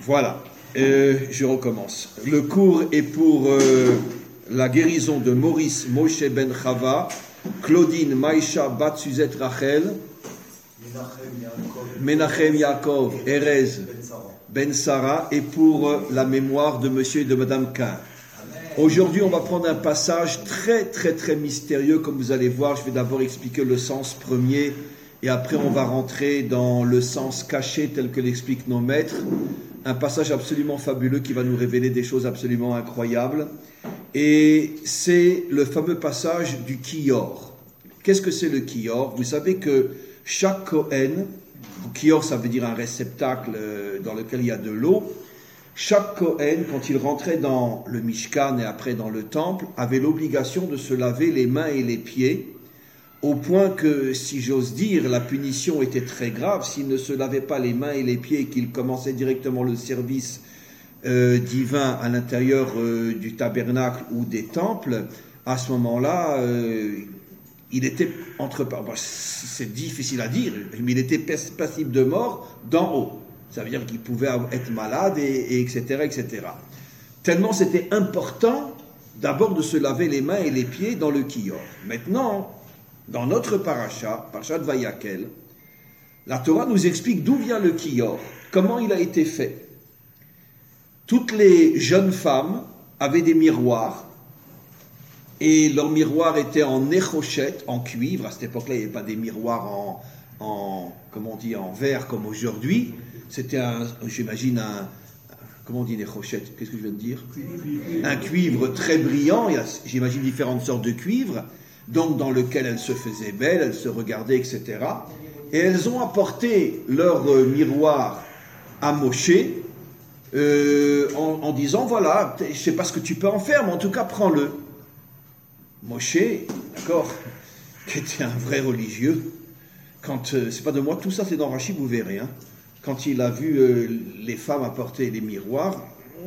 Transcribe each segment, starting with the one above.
Voilà, je recommence. Le cours est pour la guérison de Maurice Moshe Ben Chava, Claudine Maïcha Bat Suzette Rachel, Menachem Yaakov Erez Ben Sarah, et pour la mémoire de monsieur et de madame Cain. Aujourd'hui, on va prendre un passage très très très mystérieux, comme vous allez voir. Je vais d'abord expliquer le sens premier et après on va rentrer dans le sens caché tel que l'expliquent nos maîtres. Un passage absolument fabuleux qui va nous révéler des choses absolument incroyables. Et c'est le fameux passage du Kior. Qu'est-ce que c'est le Kior? Vous savez que chaque Kohen, Kior ça veut dire un réceptacle dans lequel il y a de l'eau, chaque Kohen, quand il rentrait dans le Mishkan et après dans le temple, avait l'obligation de se laver les mains et les pieds, au point que, si j'ose dire, la punition était très grave. S'il ne se lavait pas les mains et les pieds et qu'il commençait directement le service divin à l'intérieur du tabernacle ou des temples, à ce moment-là, il était c'est difficile à dire, mais il était passible de mort d'en haut. Ça veut dire qu'il pouvait être malade, et etc., etc. Tellement c'était important, d'abord de se laver les mains et les pieds dans le Kior. Maintenant, dans notre parasha de Vayakel, la Torah nous explique d'où vient le Kior, comment il a été fait. Toutes les jeunes femmes avaient des miroirs, et leurs miroirs étaient en néchochette, en cuivre. À cette époque-là, il n'y avait pas des miroirs en verre comme aujourd'hui. C'était j'imagine comment on dit néchochette? Qu'est-ce que je viens de dire? Un cuivre très brillant. Il y a, j'imagine, différentes sortes de cuivre, donc dans lequel elles se faisaient belles, elles se regardaient, etc. Et elles ont apporté leur miroir à Moshe en disant, voilà, je ne sais pas ce que tu peux en faire, mais en tout cas, prends-le. Moshe, d'accord, qui était un vrai religieux, quand, c'est pas de moi, tout ça c'est dans Rashi, vous verrez, hein, quand il a vu les femmes apporter les miroirs,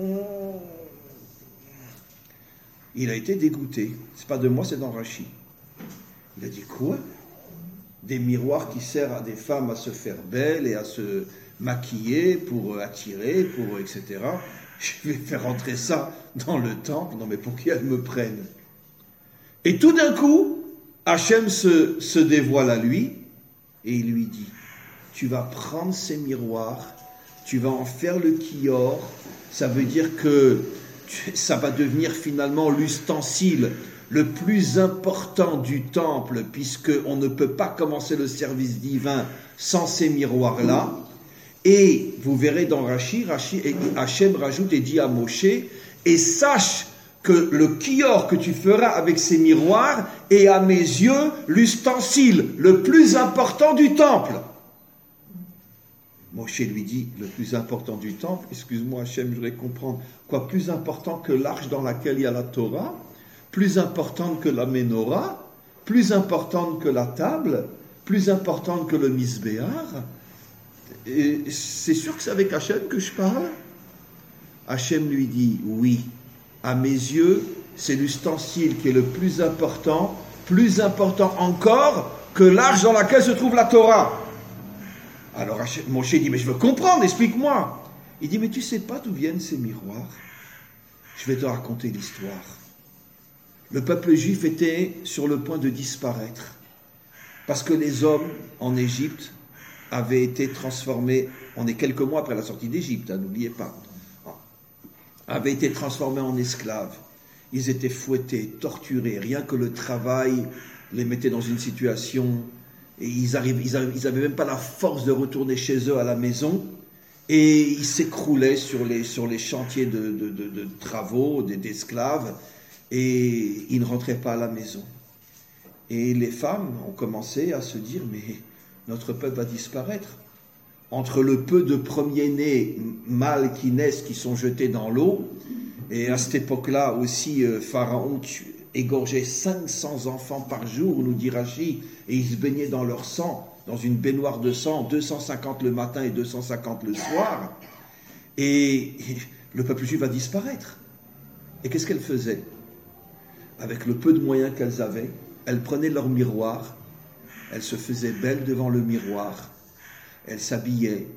il a été dégoûté. C'est pas de moi, c'est dans Rashi. Il a dit, quoi? Des miroirs qui servent à des femmes à se faire belles et à se maquiller pour attirer, pour etc. Je vais faire rentrer ça dans le temple. Non mais pour qui elles me prennent? Et tout d'un coup, Hachem se dévoile à lui et il lui dit, tu vas prendre ces miroirs, tu vas en faire le Kior, ça veut dire que ça va devenir finalement l'ustensile le plus important du temple, puisqu'on ne peut pas commencer le service divin sans ces miroirs-là. Et vous verrez dans Rashi, Hachem rajoute et dit à Moshe, et sache que le Kior que tu feras avec ces miroirs est à mes yeux l'ustensile le plus important du temple. Moshe lui dit, le plus important du temple, excuse-moi Hachem, je voudrais comprendre, quoi, plus important que l'arche dans laquelle il y a la Torah, plus importante que la Ménorah, plus importante que la table, plus importante que le Misbéar. Et c'est sûr que c'est avec Hachem que je parle? Hachem lui dit, oui, à mes yeux, c'est l'ustensile qui est le plus important encore que l'arche dans laquelle se trouve la Torah. Alors Moshe dit, mais je veux comprendre, explique-moi. Il dit, mais tu sais pas d'où viennent ces miroirs? Je vais te raconter l'histoire. Le peuple juif était sur le point de disparaître, parce que les hommes en Égypte avaient été transformés, on est quelques mois après la sortie d'Égypte, n'oubliez pas, avaient été transformés en esclaves. Ils étaient fouettés, torturés, rien que le travail les mettait dans une situation, et ils n'avaient même pas la force de retourner chez eux à la maison, et ils s'écroulaient sur les chantiers de travaux, d'esclaves, et ils ne rentraient pas à la maison. Et les femmes ont commencé à se dire, mais notre peuple va disparaître. Entre le peu de premiers-nés mâles qui naissent, qui sont jetés dans l'eau, et à cette époque-là aussi, Pharaon égorgeait 500 enfants par jour, nous dit Rashi, et ils se baignaient dans leur sang, dans une baignoire de sang, 250 le matin et 250 le soir, et le peuple juif va disparaître. Et qu'est-ce qu'elles faisaient? Avec le peu de moyens qu'elles avaient, elles prenaient leur miroir, elles se faisaient belles devant le miroir, elles s'habillaient,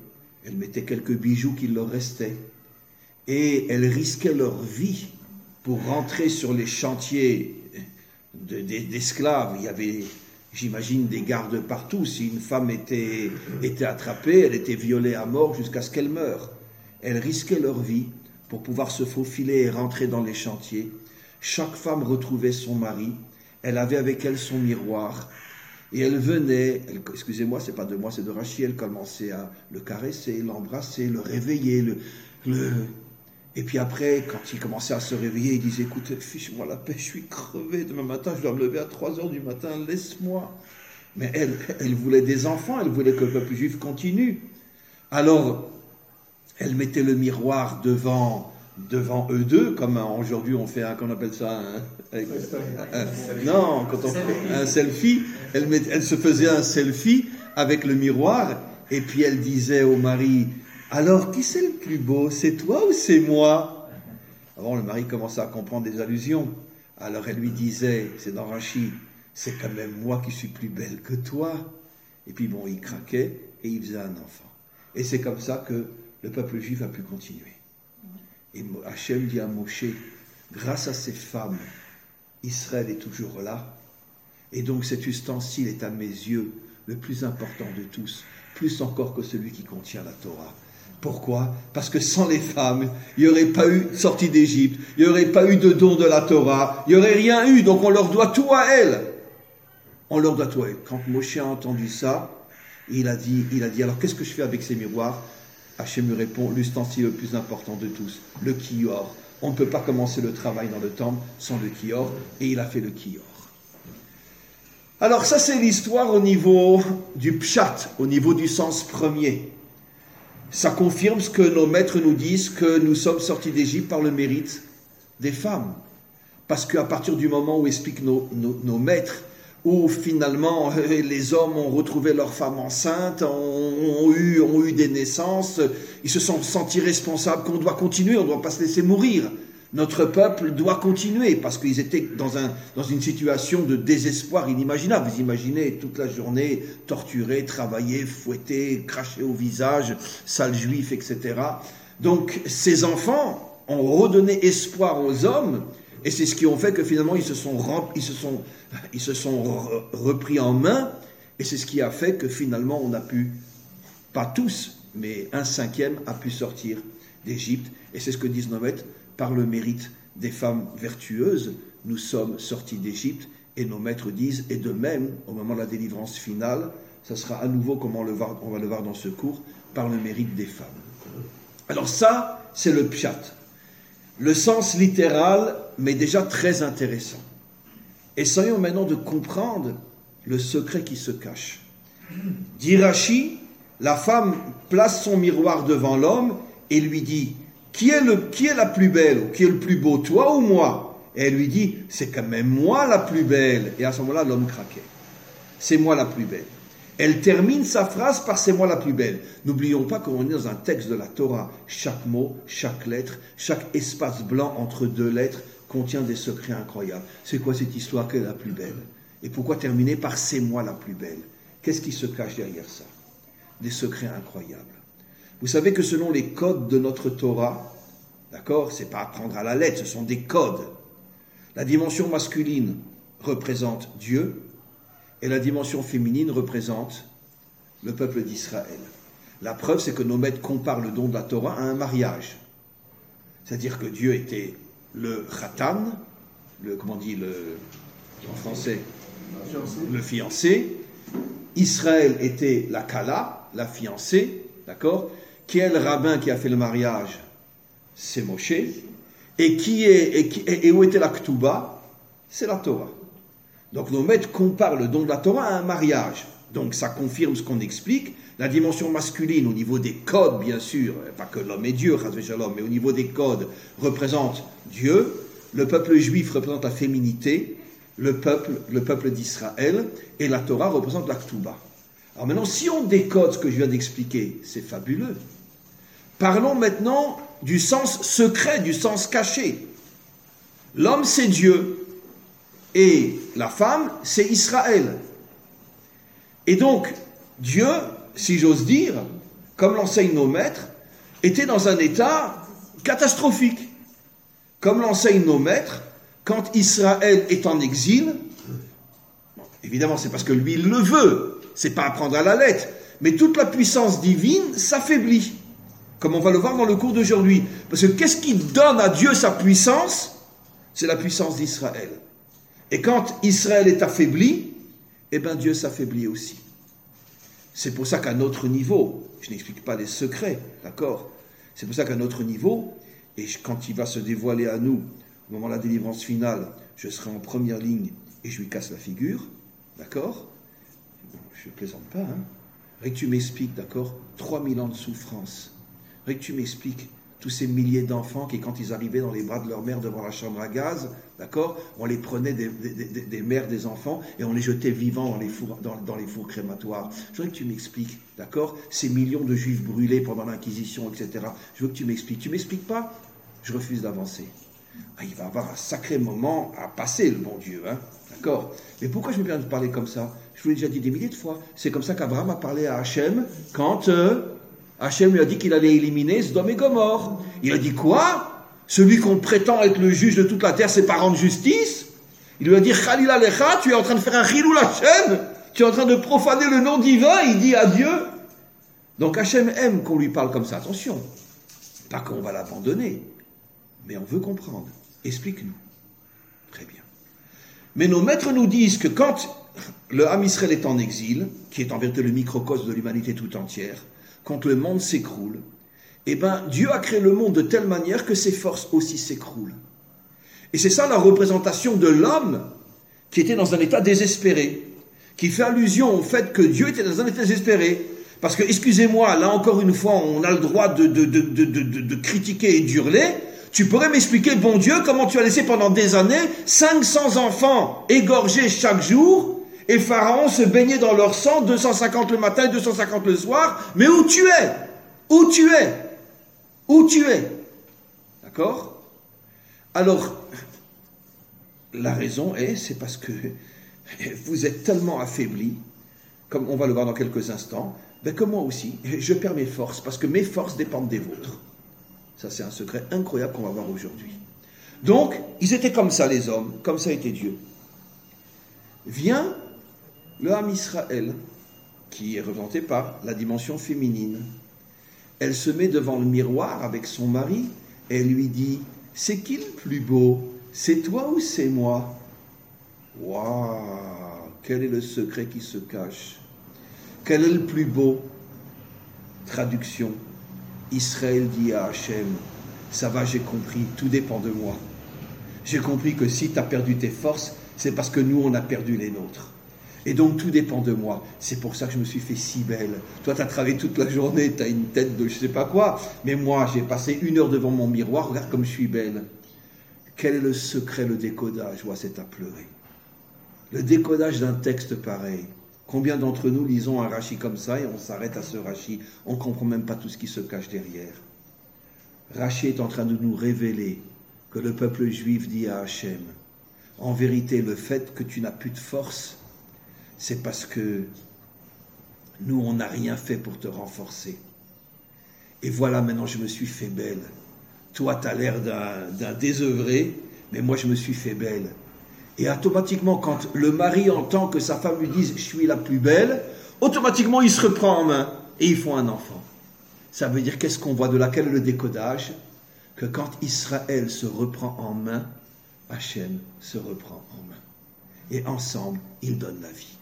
elles mettaient quelques bijoux qu'il leur restait, et elles risquaient leur vie pour rentrer sur les chantiers d'esclaves. Il y avait, j'imagine, des gardes partout. Si une femme était attrapée, elle était violée à mort jusqu'à ce qu'elle meure. Elles risquaient leur vie pour pouvoir se faufiler et rentrer dans les chantiers. Chaque femme retrouvait son mari. Elle avait avec elle son miroir. Et elle venait, excusez-moi, c'est pas de moi, c'est de Rachid, elle commençait à le caresser, l'embrasser, le réveiller, Et puis après, quand il commençait à se réveiller, il disait, écoute, fiche-moi la paix, je suis crevé, demain matin, je dois me lever à 3h du matin, laisse-moi. Mais elle voulait des enfants, elle voulait que le peuple juif continue. Alors, elle mettait le miroir devant eux deux, comme aujourd'hui on fait qu'on appelle ça non, quand on fait un selfie, elle se faisait un selfie avec le miroir, et puis elle disait au mari, alors qui c'est le plus beau, c'est toi ou c'est moi? Avant, le mari commençait à comprendre des allusions, alors elle lui disait, c'est dans Rachid, c'est quand même moi qui suis plus belle que toi. Et puis bon, il craquait et il faisait un enfant, et c'est comme ça que le peuple juif a pu continuer. Et Hachem dit à Moshe, grâce à ces femmes, Israël est toujours là. Et donc cet ustensile est à mes yeux le plus important de tous, plus encore que celui qui contient la Torah. Pourquoi? Parce que sans les femmes, il n'y aurait pas eu de sortie d'Égypte, il n'y aurait pas eu de don de la Torah, il n'y aurait rien eu, donc on leur doit tout à elles. On leur doit tout à elles. Quand Moshe a entendu ça, il a dit, alors qu'est-ce que je fais avec ces miroirs? Hachem lui répond, l'ustensile le plus important de tous, le kior. On ne peut pas commencer le travail dans le temple sans le kior, et il a fait le kior. Alors ça c'est l'histoire au niveau du pshat, au niveau du sens premier. Ça confirme ce que nos maîtres nous disent, que nous sommes sortis d'Égypte par le mérite des femmes. Parce qu'à partir du moment où expliquent nos maîtres, où finalement les hommes ont retrouvé leurs femmes enceintes, ont eu des naissances, ils se sont sentis responsables, qu'on doit continuer, on ne doit pas se laisser mourir. Notre peuple doit continuer, parce qu'ils étaient dans une situation de désespoir inimaginable. Vous imaginez toute la journée torturés, travaillés, fouettés, crachés au visage, sales juifs, etc. Donc ces enfants ont redonné espoir aux hommes, et c'est ce qui ont fait que finalement ils se sont repris en main, et c'est ce qui a fait que finalement on a pu, pas tous, mais 1/5 a pu sortir d'Égypte, et c'est ce que disent nos maîtres, par le mérite des femmes vertueuses, nous sommes sortis d'Égypte, et nos maîtres disent, et de même, au moment de la délivrance finale, ça sera à nouveau, comme on va le voir dans ce cours, par le mérite des femmes. Alors ça, c'est le pshat. Le sens littéral, mais déjà très intéressant. Essayons maintenant de comprendre le secret qui se cache. Dit Rashi, la femme place son miroir devant l'homme et lui dit, qui est la plus belle, ou qui est le plus beau, toi ou moi? Et elle lui dit, c'est quand même moi la plus belle. Et à ce moment-là, l'homme craquait. C'est moi la plus belle. Elle termine sa phrase par c'est moi la plus belle. N'oublions pas qu'on est dans un texte de la Torah. Chaque mot, chaque lettre, chaque espace blanc entre deux lettres contient des secrets incroyables. C'est quoi cette histoire qu'elle est la plus belle? Et pourquoi terminer par c'est moi la plus belle? Qu'est-ce qui se cache derrière ça? Des secrets incroyables. Vous savez que selon les codes de notre Torah, d'accord, c'est pas à prendre à la lettre, ce sont des codes. La dimension masculine représente Dieu, et la dimension féminine représente le peuple d'Israël. La preuve, c'est que nos maîtres comparent le don de la Torah à un mariage. C'est-à-dire que Dieu était le khatan, en français, le fiancé. Israël était la kala, la fiancée, d'accord? Qui est le rabbin qui a fait le mariage? C'est Moshe. Et où était la Ketouba? C'est la Torah. Donc nos maîtres comparent le don de la Torah à un mariage. Donc ça confirme ce qu'on explique. La dimension masculine au niveau des codes, bien sûr, pas que l'homme est Dieu, mais au niveau des codes, représente Dieu. Le peuple juif représente la féminité, le peuple d'Israël, et la Torah représente la Ketouba. Alors maintenant, si on décode ce que je viens d'expliquer, c'est fabuleux. Parlons maintenant du sens secret, du sens caché. L'homme, c'est Dieu, et la femme, c'est Israël. Et donc, Dieu, si j'ose dire, comme l'enseignent nos maîtres, était dans un état catastrophique. Comme l'enseignent nos maîtres, quand Israël est en exil, évidemment c'est parce que lui il le veut, c'est pas à prendre à la lettre, mais toute la puissance divine s'affaiblit, comme on va le voir dans le cours d'aujourd'hui. Parce que qu'est-ce qui donne à Dieu sa puissance? C'est la puissance d'Israël. Et quand Israël est affaibli, eh bien Dieu s'affaiblit aussi. C'est pour ça qu'à notre niveau, je n'explique pas les secrets, d'accord? C'est pour ça qu'à notre niveau, et quand il va se dévoiler à nous, au moment de la délivrance finale, je serai en première ligne et je lui casse la figure, d'accord? Je ne plaisante pas, hein? Rien que tu m'expliques, d'accord? 3000 ans de souffrance. Rien que tu m'expliques tous ces milliers d'enfants qui, quand ils arrivaient dans les bras de leur mère devant la chambre à gaz, d'accord, on les prenait des mères des enfants et on les jetait vivants dans les fours crématoires. Je voudrais que tu m'expliques, d'accord, ces millions de juifs brûlés pendant l'Inquisition, etc. Je veux que tu m'expliques. Tu m'expliques pas? Je refuse d'avancer. Ah, il va avoir un sacré moment à passer, le bon Dieu, hein, d'accord? Mais pourquoi je me permets de parler comme ça? Je vous l'ai déjà dit des milliers de fois. C'est comme ça qu'Abraham a parlé à Hachem quand Hachem lui a dit qu'il allait éliminer Sodome et Gomorrhe. Il a dit quoi? Celui qu'on prétend être le juge de toute la terre, c'est pas rendre justice? Il lui a dit Khalil Alecha, tu es en train de faire un Chilul Hachem, tu es en train de profaner le nom divin. Il dit adieu. Donc Hachem aime qu'on lui parle comme ça. Attention, pas qu'on va l'abandonner, mais on veut comprendre. Explique-nous. Très bien. Mais nos maîtres nous disent que quand le Ham Israël est en exil, qui est en vérité le microcosme de l'humanité tout entière, quand le monde s'écroule, eh bien, Dieu a créé le monde de telle manière que ses forces aussi s'écroulent. Et c'est ça la représentation de l'homme qui était dans un état désespéré, qui fait allusion au fait que Dieu était dans un état désespéré. Parce que, excusez-moi, là encore une fois, on a le droit de critiquer et d'hurler. Tu pourrais m'expliquer, bon Dieu, comment tu as laissé pendant des années 500 enfants égorgés chaque jour, et Pharaon se baignait dans leur sang, 250 le matin et 250 le soir. Mais où tu es? Où tu es? Où tu es? D'accord? Alors, la raison c'est parce que vous êtes tellement affaiblis, comme on va le voir dans quelques instants, que moi aussi, je perds mes forces, parce que mes forces dépendent des vôtres. Ça, c'est un secret incroyable qu'on va voir aujourd'hui. Donc, ils étaient comme ça, les hommes, comme ça était Dieu. Vient le Ham Israël, qui est représenté par la dimension féminine. Elle se met devant le miroir avec son mari et lui dit « C'est qui le plus beau? C'est toi ou c'est moi ?» Waouh! Quel est le secret qui se cache? Quel est le plus beau? Traduction. Israël dit à Hachem « Ça va, j'ai compris, tout dépend de moi. J'ai compris que si tu as perdu tes forces, c'est parce que nous, on a perdu les nôtres. Et donc, tout dépend de moi. C'est pour ça que je me suis fait si belle. Toi, tu as travaillé toute la journée, tu as une tête de je sais pas quoi. Mais moi, j'ai passé 1 heure devant mon miroir, regarde comme je suis belle. Quel est le secret, le décodage? C'est à pleurer. Le décodage d'un texte pareil. Combien d'entre nous lisons un Rashi comme ça et on s'arrête à ce Rashi? On ne comprend même pas tout ce qui se cache derrière. Rashi est en train de nous révéler que le peuple juif dit à Hachem, en vérité, le fait que tu n'as plus de force, c'est parce que nous, on n'a rien fait pour te renforcer. Et voilà, maintenant, je me suis fait belle. Toi, tu as l'air d'un désœuvré, mais moi, je me suis fait belle. Et automatiquement, quand le mari entend que sa femme lui dise « je suis la plus belle », automatiquement, il se reprend en main et ils font un enfant. Ça veut dire, qu'est-ce qu'on voit de laquelle le décodage? Que quand Israël se reprend en main, Hachem se reprend en main. Et ensemble, ils donnent la vie.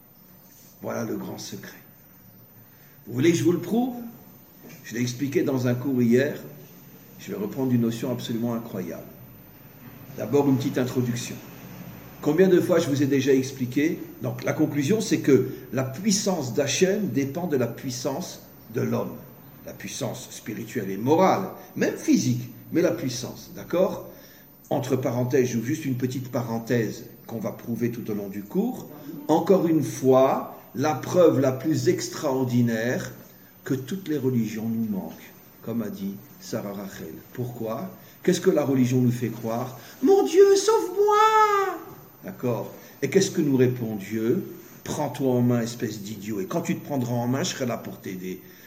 Voilà le grand secret. Vous voulez que je vous le prouve? Je l'ai expliqué dans un cours hier. Je vais reprendre une notion absolument incroyable. D'abord, une petite introduction. Combien de fois je vous ai déjà expliqué? Donc, la conclusion, c'est que la puissance d'Hachem dépend de la puissance de l'homme. La puissance spirituelle et morale, même physique, mais la puissance, d'accord? Entre parenthèses, j'ouvre juste une petite parenthèse qu'on va prouver tout au long du cours. Encore une fois, la preuve la plus extraordinaire que toutes les religions nous manquent, comme a dit Sarah Rachel. Pourquoi? Qu'est-ce que la religion nous fait croire? Mon Dieu, sauve-moi! D'accord? Et qu'est-ce que nous répond Dieu? Prends-toi en main, espèce d'idiot. Et quand tu te prendras en main, je serai là pour t'aider.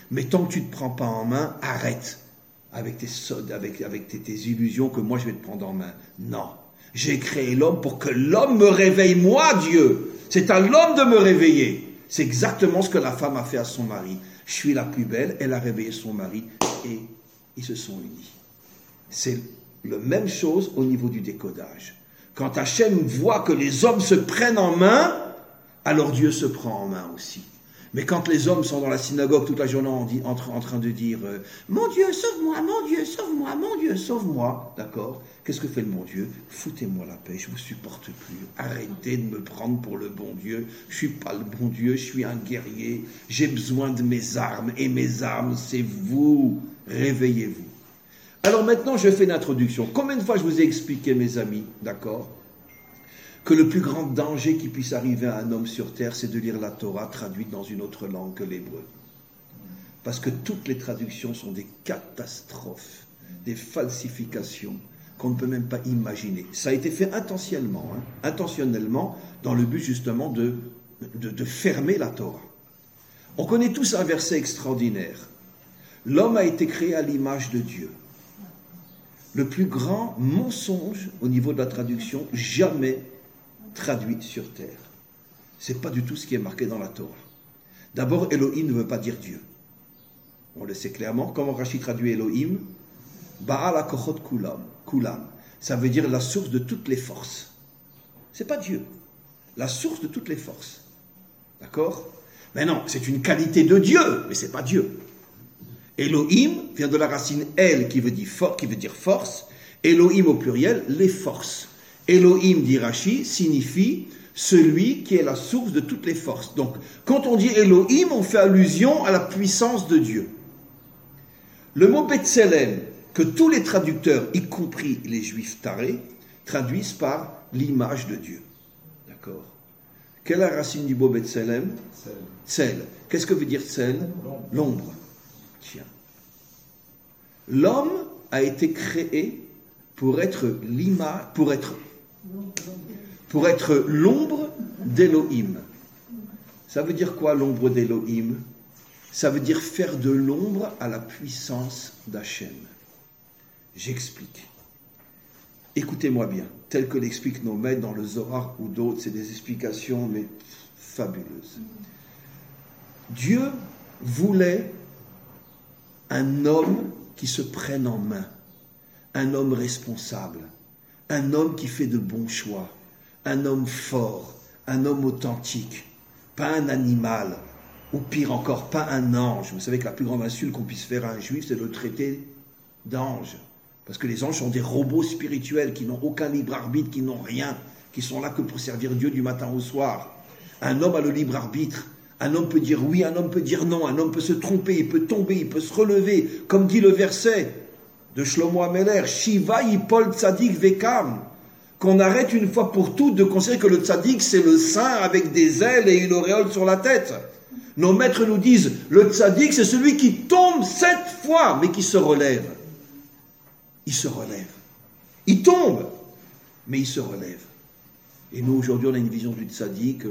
Mais tant que tu ne te prends pas en main, arrête avec tes illusions que moi je vais te prendre en main. Non. J'ai créé l'homme pour que l'homme me réveille, moi, Dieu. C'est à l'homme de me réveiller. C'est exactement ce que la femme a fait à son mari. Je suis la plus belle, elle a réveillé son mari et ils se sont unis. C'est la même chose au niveau du décodage. Quand Hachem voit que les hommes se prennent en main, alors Dieu se prend en main aussi. Mais quand les hommes sont dans la synagogue toute la journée en train de dire « Mon Dieu, sauve-moi, mon Dieu, sauve-moi, mon Dieu, sauve-moi », d'accord ? Qu'est-ce que fait le bon Dieu ? Foutez-moi la paix, je ne vous supporte plus. Arrêtez de me prendre pour le bon Dieu. Je ne suis pas le bon Dieu, je suis un guerrier. J'ai besoin de mes armes. Et mes armes, c'est vous. Réveillez-vous. Alors maintenant, je fais une introduction. Combien de fois je vous ai expliqué, mes amis, d'accord, que le plus grand danger qui puisse arriver à un homme sur terre, c'est de lire la Torah traduite dans une autre langue que l'hébreu. Parce que toutes les traductions sont des catastrophes, des falsifications qu'on ne peut même pas imaginer. Ça a été fait intentionnellement, dans le but justement de fermer la Torah. On connaît tous un verset extraordinaire. L'homme a été créé à l'image de Dieu. Le plus grand mensonge au niveau de la traduction, jamais traduit sur terre. Ce n'est pas du tout ce qui est marqué dans la Torah. D'abord, Elohim ne veut pas dire Dieu. On le sait clairement. Comment Rachid traduit Elohim ? Baal hakochot kulam. Ça veut dire la source de toutes les forces. Ce n'est pas Dieu. La source de toutes les forces. D'accord ? Mais non, c'est une qualité de Dieu, mais ce n'est pas Dieu. Elohim vient de la racine El qui veut dire force. Elohim au pluriel, les forces. Elohim, dit Rashi, signifie celui qui est la source de toutes les forces. Donc, quand on dit Elohim, on fait allusion à la puissance de Dieu. Le mot Betselem, que tous les traducteurs, y compris les juifs tarés, traduisent par l'image de Dieu. D'accord ? Quelle est la racine du mot Betselem ? Tsel. Qu'est-ce que veut dire Tsel ? L'ombre. Tiens. L'homme a été créé pour être l'image, pour être l'ombre d'Elohim. Ça veut dire quoi, l'ombre d'Elohim ? Ça veut dire faire de l'ombre à la puissance d'Hachem. J'explique. Écoutez-moi bien, tel que l'expliquent nos maîtres dans le Zohar ou d'autres, c'est des explications mais fabuleuses. Dieu voulait un homme qui se prenne en main, un homme responsable, un homme qui fait de bons choix, un homme fort, un homme authentique, pas un animal, ou pire encore, pas un ange. Vous savez que la plus grande insulte qu'on puisse faire à un juif, c'est de le traiter d'ange. Parce que les anges sont des robots spirituels qui n'ont aucun libre arbitre, qui n'ont rien, qui sont là que pour servir Dieu du matin au soir. Un homme a le libre arbitre. Un homme peut dire oui, un homme peut dire non, un homme peut se tromper, il peut tomber, il peut se relever. Comme dit le verset de Shlomo Ameler, Shiva yipol tzadik vekam. Qu'on arrête une fois pour toutes de considérer que le tzadik c'est le saint avec des ailes et une auréole sur la tête. Nos maîtres nous disent, le tzadik c'est celui qui tombe 7 fois, mais qui se relève. Il se relève. Il tombe, mais il se relève. Et nous aujourd'hui on a une vision du tzadik.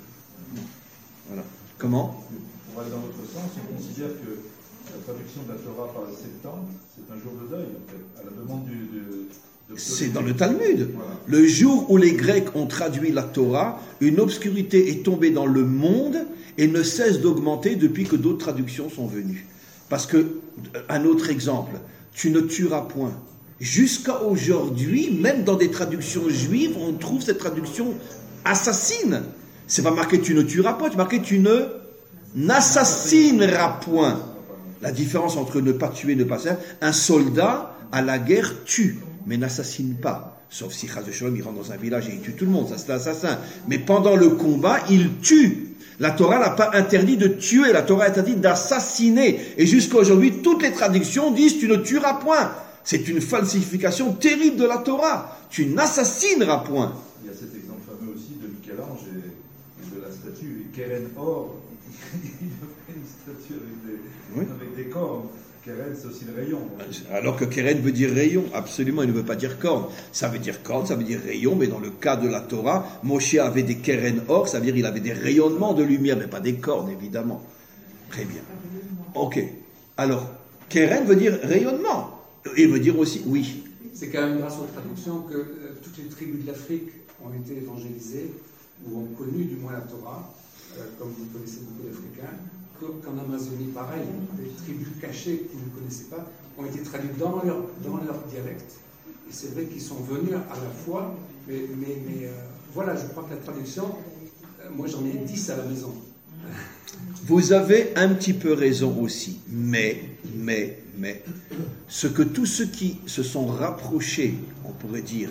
Voilà. Comment ? On va aller dans l'autre sens, on considère que la traduction de la Torah par les septembre, c'est un jour de deuil, en fait, à la demande c'est dans le Talmud. Voilà. Le jour où les Grecs ont traduit la Torah, une obscurité est tombée dans le monde et ne cesse d'augmenter depuis que d'autres traductions sont venues. Parce que, un autre exemple, tu ne tueras point. Jusqu'à aujourd'hui, même dans des traductions juives, on trouve cette traduction assassine. C'est pas marqué tu ne tueras pas, c'est marqué tu ne n'assassineras point. La différence entre ne pas tuer et ne pas assassiner, un soldat à la guerre tue, mais n'assassine pas. Sauf si Chaz de Shalom, il rentre dans un village et il tue tout le monde, ça c'est l'assassin. Mais pendant le combat, il tue. La Torah n'a pas interdit de tuer, la Torah interdit d'assassiner. Et jusqu'à aujourd'hui, toutes les traductions disent tu ne tueras point. C'est une falsification terrible de la Torah. Tu n'assassineras point. Il y a cet exemple fameux aussi de Michel-Ange et de la statue Keren Or. Il a fait une statue avec des cornes. Keren, c'est aussi le rayon. Alors que Keren veut dire rayon, absolument, il ne veut pas dire corne. Ça veut dire corne, ça veut dire rayon, mais dans le cas de la Torah, Moshe avait des Keren Or, ça veut dire qu'il avait des rayonnements de lumière, mais pas des cornes, évidemment. Très bien. Ok. Alors, Keren veut dire rayonnement. Et veut dire aussi oui. C'est quand même grâce aux traductions que toutes les tribus de l'Afrique ont été évangélisées, ou ont connu du moins la Torah, comme vous connaissez beaucoup d'Africains, qu'en Amazonie, pareil, les tribus cachées que vous ne connaissez pas ont été traduites dans leur dialecte. Et c'est vrai qu'ils sont venus à la fois, mais voilà, je crois que la traduction, moi j'en ai 10 à la maison. Vous avez un petit peu raison aussi, mais, ce que tous ceux qui se sont rapprochés, on pourrait dire,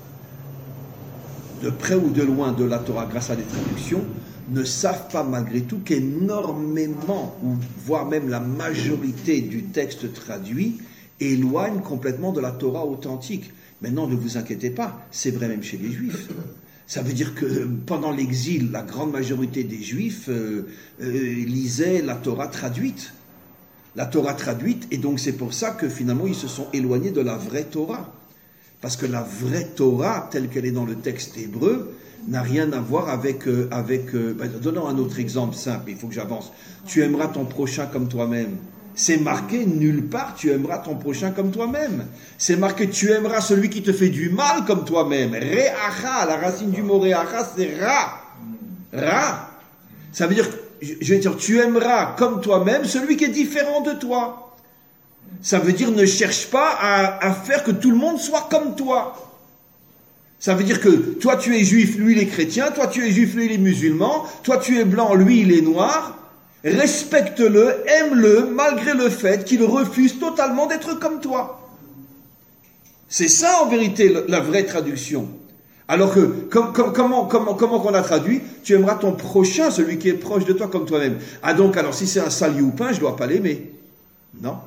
de près ou de loin de la Torah grâce à des traductions, ne savent pas malgré tout qu'énormément, ou voire même la majorité du texte traduit, éloigne complètement de la Torah authentique. Maintenant, ne vous inquiétez pas, c'est vrai même chez les Juifs. Ça veut dire que pendant l'exil, la grande majorité des Juifs lisaient la Torah traduite. La Torah traduite, et donc c'est pour ça que finalement ils se sont éloignés de la vraie Torah. Parce que la vraie Torah, telle qu'elle est dans le texte hébreu, n'a rien à voir avec... donnons un autre exemple simple, il faut que j'avance. Tu aimeras ton prochain comme toi-même. C'est marqué nulle part, tu aimeras ton prochain comme toi-même. C'est marqué, tu aimeras celui qui te fait du mal comme toi-même. Re'acha, la racine du mot re'acha, c'est ra. Ra. Ça veut dire, je vais dire, tu aimeras comme toi-même celui qui est différent de toi. Ça veut dire, ne cherche pas à faire que tout le monde soit comme toi. Ça veut dire que toi tu es juif, lui il est chrétien, toi tu es juif, lui il est musulman, toi tu es blanc, lui il est noir. Respecte-le, aime-le, malgré le fait qu'il refuse totalement d'être comme toi. C'est ça en vérité la vraie traduction. Alors que, comment qu'on a traduit, tu aimeras ton prochain, celui qui est proche de toi comme toi-même. Ah donc, alors si c'est un sale youpin, je ne dois pas l'aimer. Non,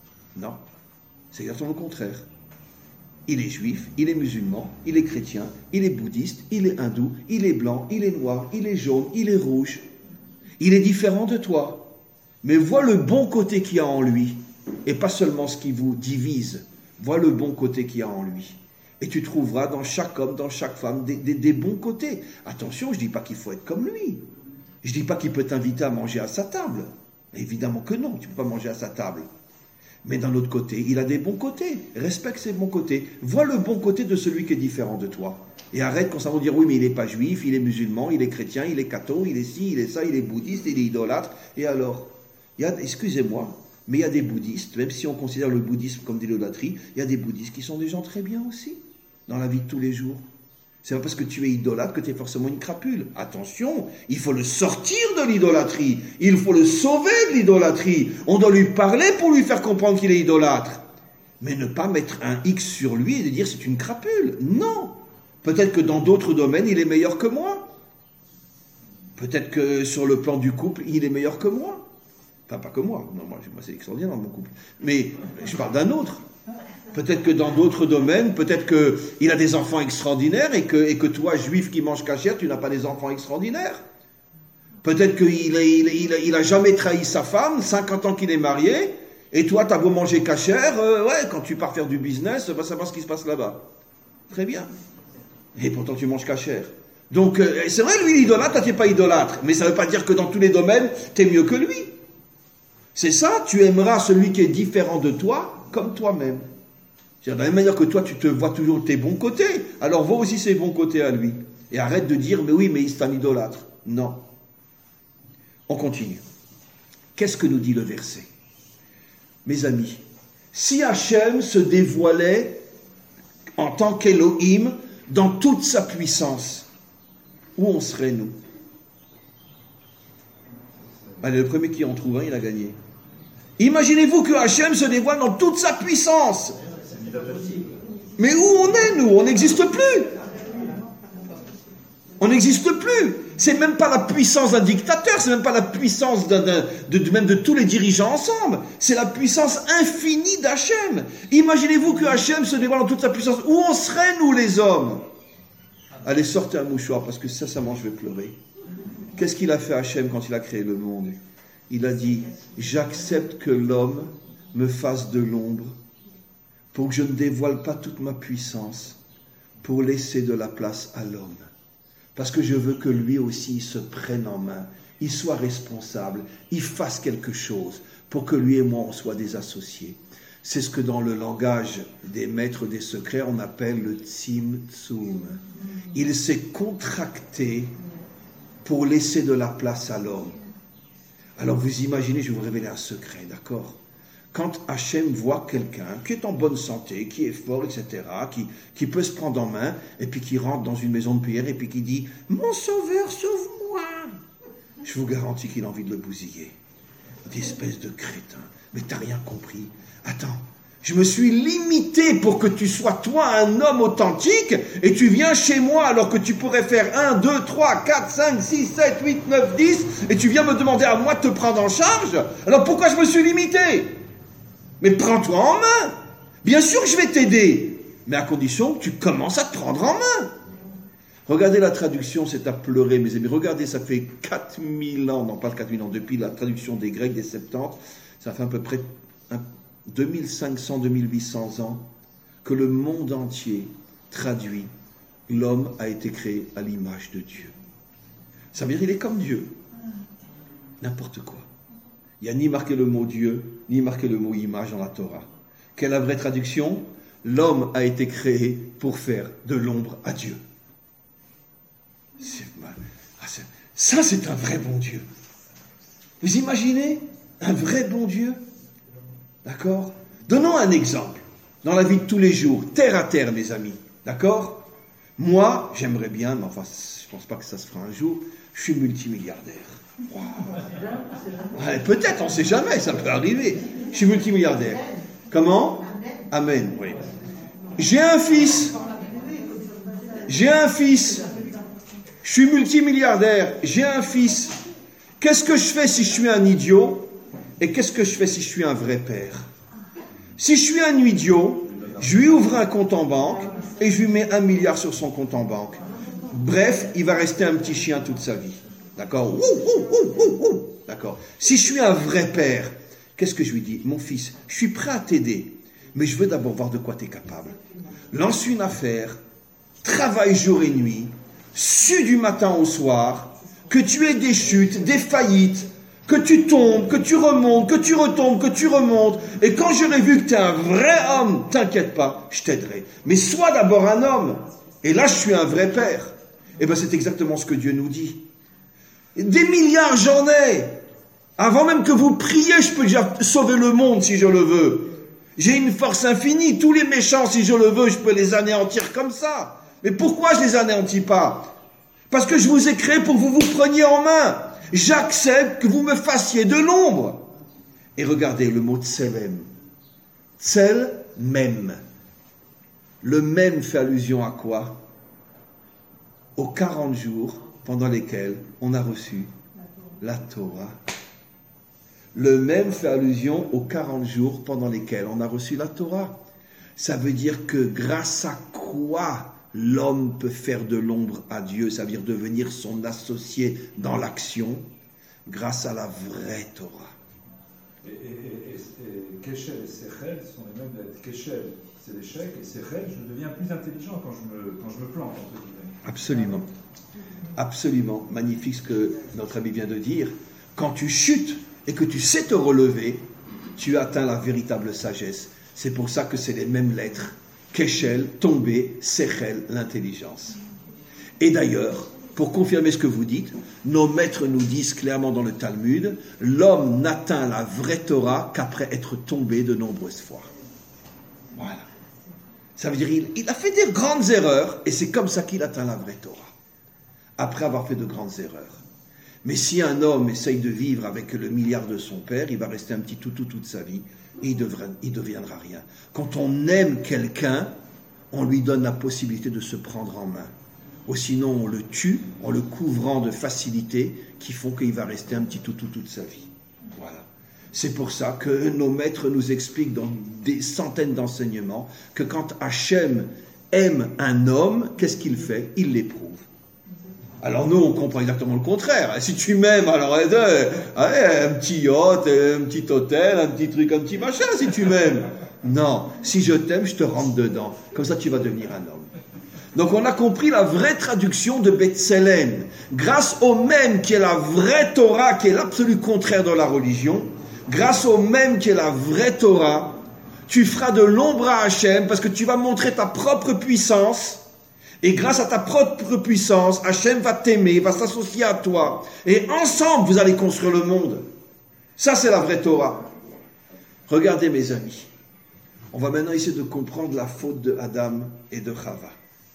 c'est exactement le contraire. Il est juif, il est musulman, il est chrétien, il est bouddhiste, il est hindou, il est blanc, il est noir, il est jaune, il est rouge. Il est différent de toi, mais vois le bon côté qu'il y a en lui, et pas seulement ce qui vous divise. Vois le bon côté qu'il y a en lui. Et tu trouveras dans chaque homme, dans chaque femme, des bons côtés. Attention, je ne dis pas qu'il faut être comme lui. Je ne dis pas qu'il peut t'inviter à manger à sa table. Évidemment que non, tu ne peux pas manger à sa table. Mais d'un autre côté, il a des bons côtés. Respecte ses bons côtés. Vois le bon côté de celui qui est différent de toi. Et arrête constamment de dire, oui, mais il n'est pas juif, il est musulman, il est chrétien, il est catho, il est ci, il est ça, il est bouddhiste, il est idolâtre. Et alors, excusez-moi, mais il y a des bouddhistes, même si on considère le bouddhisme comme de l'idolâtrie, il y a des bouddhistes qui sont des gens très bien aussi, dans la vie de tous les jours. C'est pas parce que tu es idolâtre que tu es forcément une crapule. Attention, il faut le sortir de l'idolâtrie, il faut le sauver de l'idolâtrie. On doit lui parler pour lui faire comprendre qu'il est idolâtre. Mais ne pas mettre un X sur lui et de dire c'est une crapule. Non. Peut-être que dans d'autres domaines, il est meilleur que moi. Peut-être que sur le plan du couple, il est meilleur que moi. Enfin, pas que moi. Non, moi c'est extraordinaire dans mon couple. Mais je parle d'un autre. Peut-être que dans d'autres domaines, peut-être qu'il a des enfants extraordinaires et que toi, juif qui mange cachère, tu n'as pas des enfants extraordinaires. Peut-être qu'il a jamais trahi sa femme, 50 ans qu'il est marié, et toi, tu as beau manger cachère, quand tu pars faire du business, va savoir ce qui se passe là-bas. Très bien. Et pourtant, tu manges cachère. Donc, c'est vrai, lui, il est idolâtre, toi, tu n'es pas idolâtre. Mais ça ne veut pas dire que dans tous les domaines, tu es mieux que lui. C'est ça, tu aimeras celui qui est différent de toi, comme toi-même. C'est-à-dire, de la même manière que toi, tu te vois toujours tes bons côtés, alors vois aussi ses bons côtés à lui. Et arrête de dire, mais oui, mais c'est un idolâtre. Non. On continue. Qu'est-ce que nous dit le verset ? Mes amis, si Hachem se dévoilait en tant qu'Élohim dans toute sa puissance, où en serait nous ? Allez, le premier qui en trouve un, il a gagné. Imaginez-vous que Hachem se dévoile dans toute sa puissance. Mais où on est, nous ? On n'existe plus. On n'existe plus. C'est même pas la puissance d'un dictateur, c'est même pas la puissance même de tous les dirigeants ensemble. C'est la puissance infinie d'Hachem. Imaginez-vous que Hachem se dévoile dans toute sa puissance. Où en serait, nous, les hommes ? Allez, sortez un mouchoir, parce que sincèrement, je vais pleurer. Qu'est-ce qu'il a fait Hachem quand il a créé le monde ? Il a dit, j'accepte que l'homme me fasse de l'ombre pour que je ne dévoile pas toute ma puissance, pour laisser de la place à l'homme. Parce que je veux que lui aussi se prenne en main, il soit responsable, il fasse quelque chose, pour que lui et moi on soit des associés. C'est ce que dans le langage des maîtres des secrets, on appelle le tzimtzum. Il s'est contracté pour laisser de la place à l'homme. Alors vous imaginez, je vais vous révéler un secret, d'accord? Quand Hachem voit quelqu'un qui est en bonne santé, qui est fort, etc., qui peut se prendre en main, et puis qui rentre dans une maison de prière, et puis qui dit « Mon sauveur, sauve-moi !» Je vous garantis qu'il a envie de le bousiller. Une espèce de crétin. Mais t'as rien compris. Attends, je me suis limité pour que tu sois toi un homme authentique, et tu viens chez moi alors que tu pourrais faire 1, 2, 3, 4, 5, 6, 7, 8, 9, 10, et tu viens me demander à moi de te prendre en charge? Alors pourquoi je me suis limité? Mais prends-toi en main. Bien sûr que je vais t'aider, mais à condition que tu commences à te prendre en main. Regardez la traduction, c'est à pleurer, mes amis. Regardez, ça fait 4000 ans, non pas 4000 ans, depuis la traduction des Grecs des Septante, ça fait à peu près 2500, 2800 ans que le monde entier traduit « L'homme a été créé à l'image de Dieu ». Ça veut dire qu'il est comme Dieu. N'importe quoi. Il n'y a ni marqué le mot Dieu, ni marqué le mot image dans la Torah. Quelle est la vraie traduction? L'homme a été créé pour faire de l'ombre à Dieu. Ça, c'est un vrai bon Dieu. Vous imaginez un vrai bon Dieu? D'accord? Donnons un exemple. Dans la vie de tous les jours, terre à terre, mes amis. D'accord? Moi, j'aimerais bien, mais enfin, je ne pense pas que ça se fera un jour, je suis multimilliardaire. Wow. Ouais, peut-être, on ne sait jamais, ça peut arriver. Je suis multimilliardaire. Comment? Amen, oui. J'ai un fils. Je suis multimilliardaire. J'ai un fils. Qu'est-ce que je fais si je suis un idiot? Et qu'est-ce que je fais si je suis un vrai père? Si je suis un idiot, je lui ouvre un compte en banque et je lui mets 1 milliard sur son compte en banque. Bref, il va rester un petit chien toute sa vie. D'accord? D'accord. Si je suis un vrai père, qu'est-ce que je lui dis? Mon fils, je suis prêt à t'aider, mais je veux d'abord voir de quoi tu es capable. Lance une affaire, travaille jour et nuit, sue du matin au soir, que tu aies des chutes, des faillites, que tu tombes, que tu remontes, que tu retombes, que tu remontes. Et quand j'aurai vu que tu es un vrai homme, t'inquiète pas, je t'aiderai. Mais sois d'abord un homme. Et là, je suis un vrai père. Et bien, c'est exactement ce que Dieu nous dit. Des milliards, j'en ai. Avant même que vous priez, je peux déjà sauver le monde si je le veux. J'ai une force infinie. Tous les méchants, si je le veux, je peux les anéantir comme ça. Mais pourquoi je les anéantis pas? Parce que je vous ai créé pour que vous vous preniez en main. J'accepte que vous me fassiez de l'ombre. Et regardez le mot tselem. Tsel, même. Le même fait allusion à quoi? Aux 40 jours pendant lesquels on a reçu la Torah. Le même fait allusion aux 40 jours pendant lesquels on a reçu la Torah. Ça veut dire que grâce à quoi l'homme peut faire de l'ombre à Dieu, ça veut dire devenir son associé dans l'action, grâce à la vraie Torah. Et Kéchel et Sechel sont les mêmes lettres. Kéchel, c'est l'échec, et Sechel, je deviens plus intelligent quand je me plante. Absolument. Absolument. Magnifique ce que notre ami vient de dire. Quand tu chutes et que tu sais te relever, tu atteins la véritable sagesse. C'est pour ça que c'est les mêmes lettres. Kéchel, tomber, Sechel, l'intelligence. Et d'ailleurs, pour confirmer ce que vous dites, nos maîtres nous disent clairement dans le Talmud, l'homme n'atteint la vraie Torah qu'après être tombé de nombreuses fois. Voilà. Ça veut dire qu'il a fait des grandes erreurs, et c'est comme ça qu'il atteint la vraie Torah. Après avoir fait de grandes erreurs. Mais si un homme essaye de vivre avec le milliard de son père, il va rester un petit toutou toute sa vie, et il deviendra rien. Quand on aime quelqu'un, on lui donne la possibilité de se prendre en main. Ou sinon, on le tue en le couvrant de facilités qui font qu'il va rester un petit toutou toute sa vie. Voilà. C'est pour ça que nos maîtres nous expliquent dans des centaines d'enseignements que quand Hachem aime un homme, qu'est-ce qu'il fait? Il l'éprouve. Alors nous, on comprend exactement le contraire. Si tu m'aimes, alors allez, un petit yacht, un petit hôtel, un petit truc, un petit machin, si tu m'aimes. Non, si je t'aime, je te rentre dedans. Comme ça, tu vas devenir un homme. Donc on a compris la vraie traduction de B'Tselem. Grâce au même qui est la vraie Torah, qui est l'absolu contraire de la religion, grâce au même qui est la vraie Torah, tu feras de l'ombre à Hachem parce que tu vas montrer ta propre puissance. Et grâce à ta propre puissance, Hachem va t'aimer, va s'associer à toi. Et ensemble, vous allez construire le monde. Ça, c'est la vraie Torah. Regardez, mes amis. On va maintenant essayer de comprendre la faute de Adam et de Chava.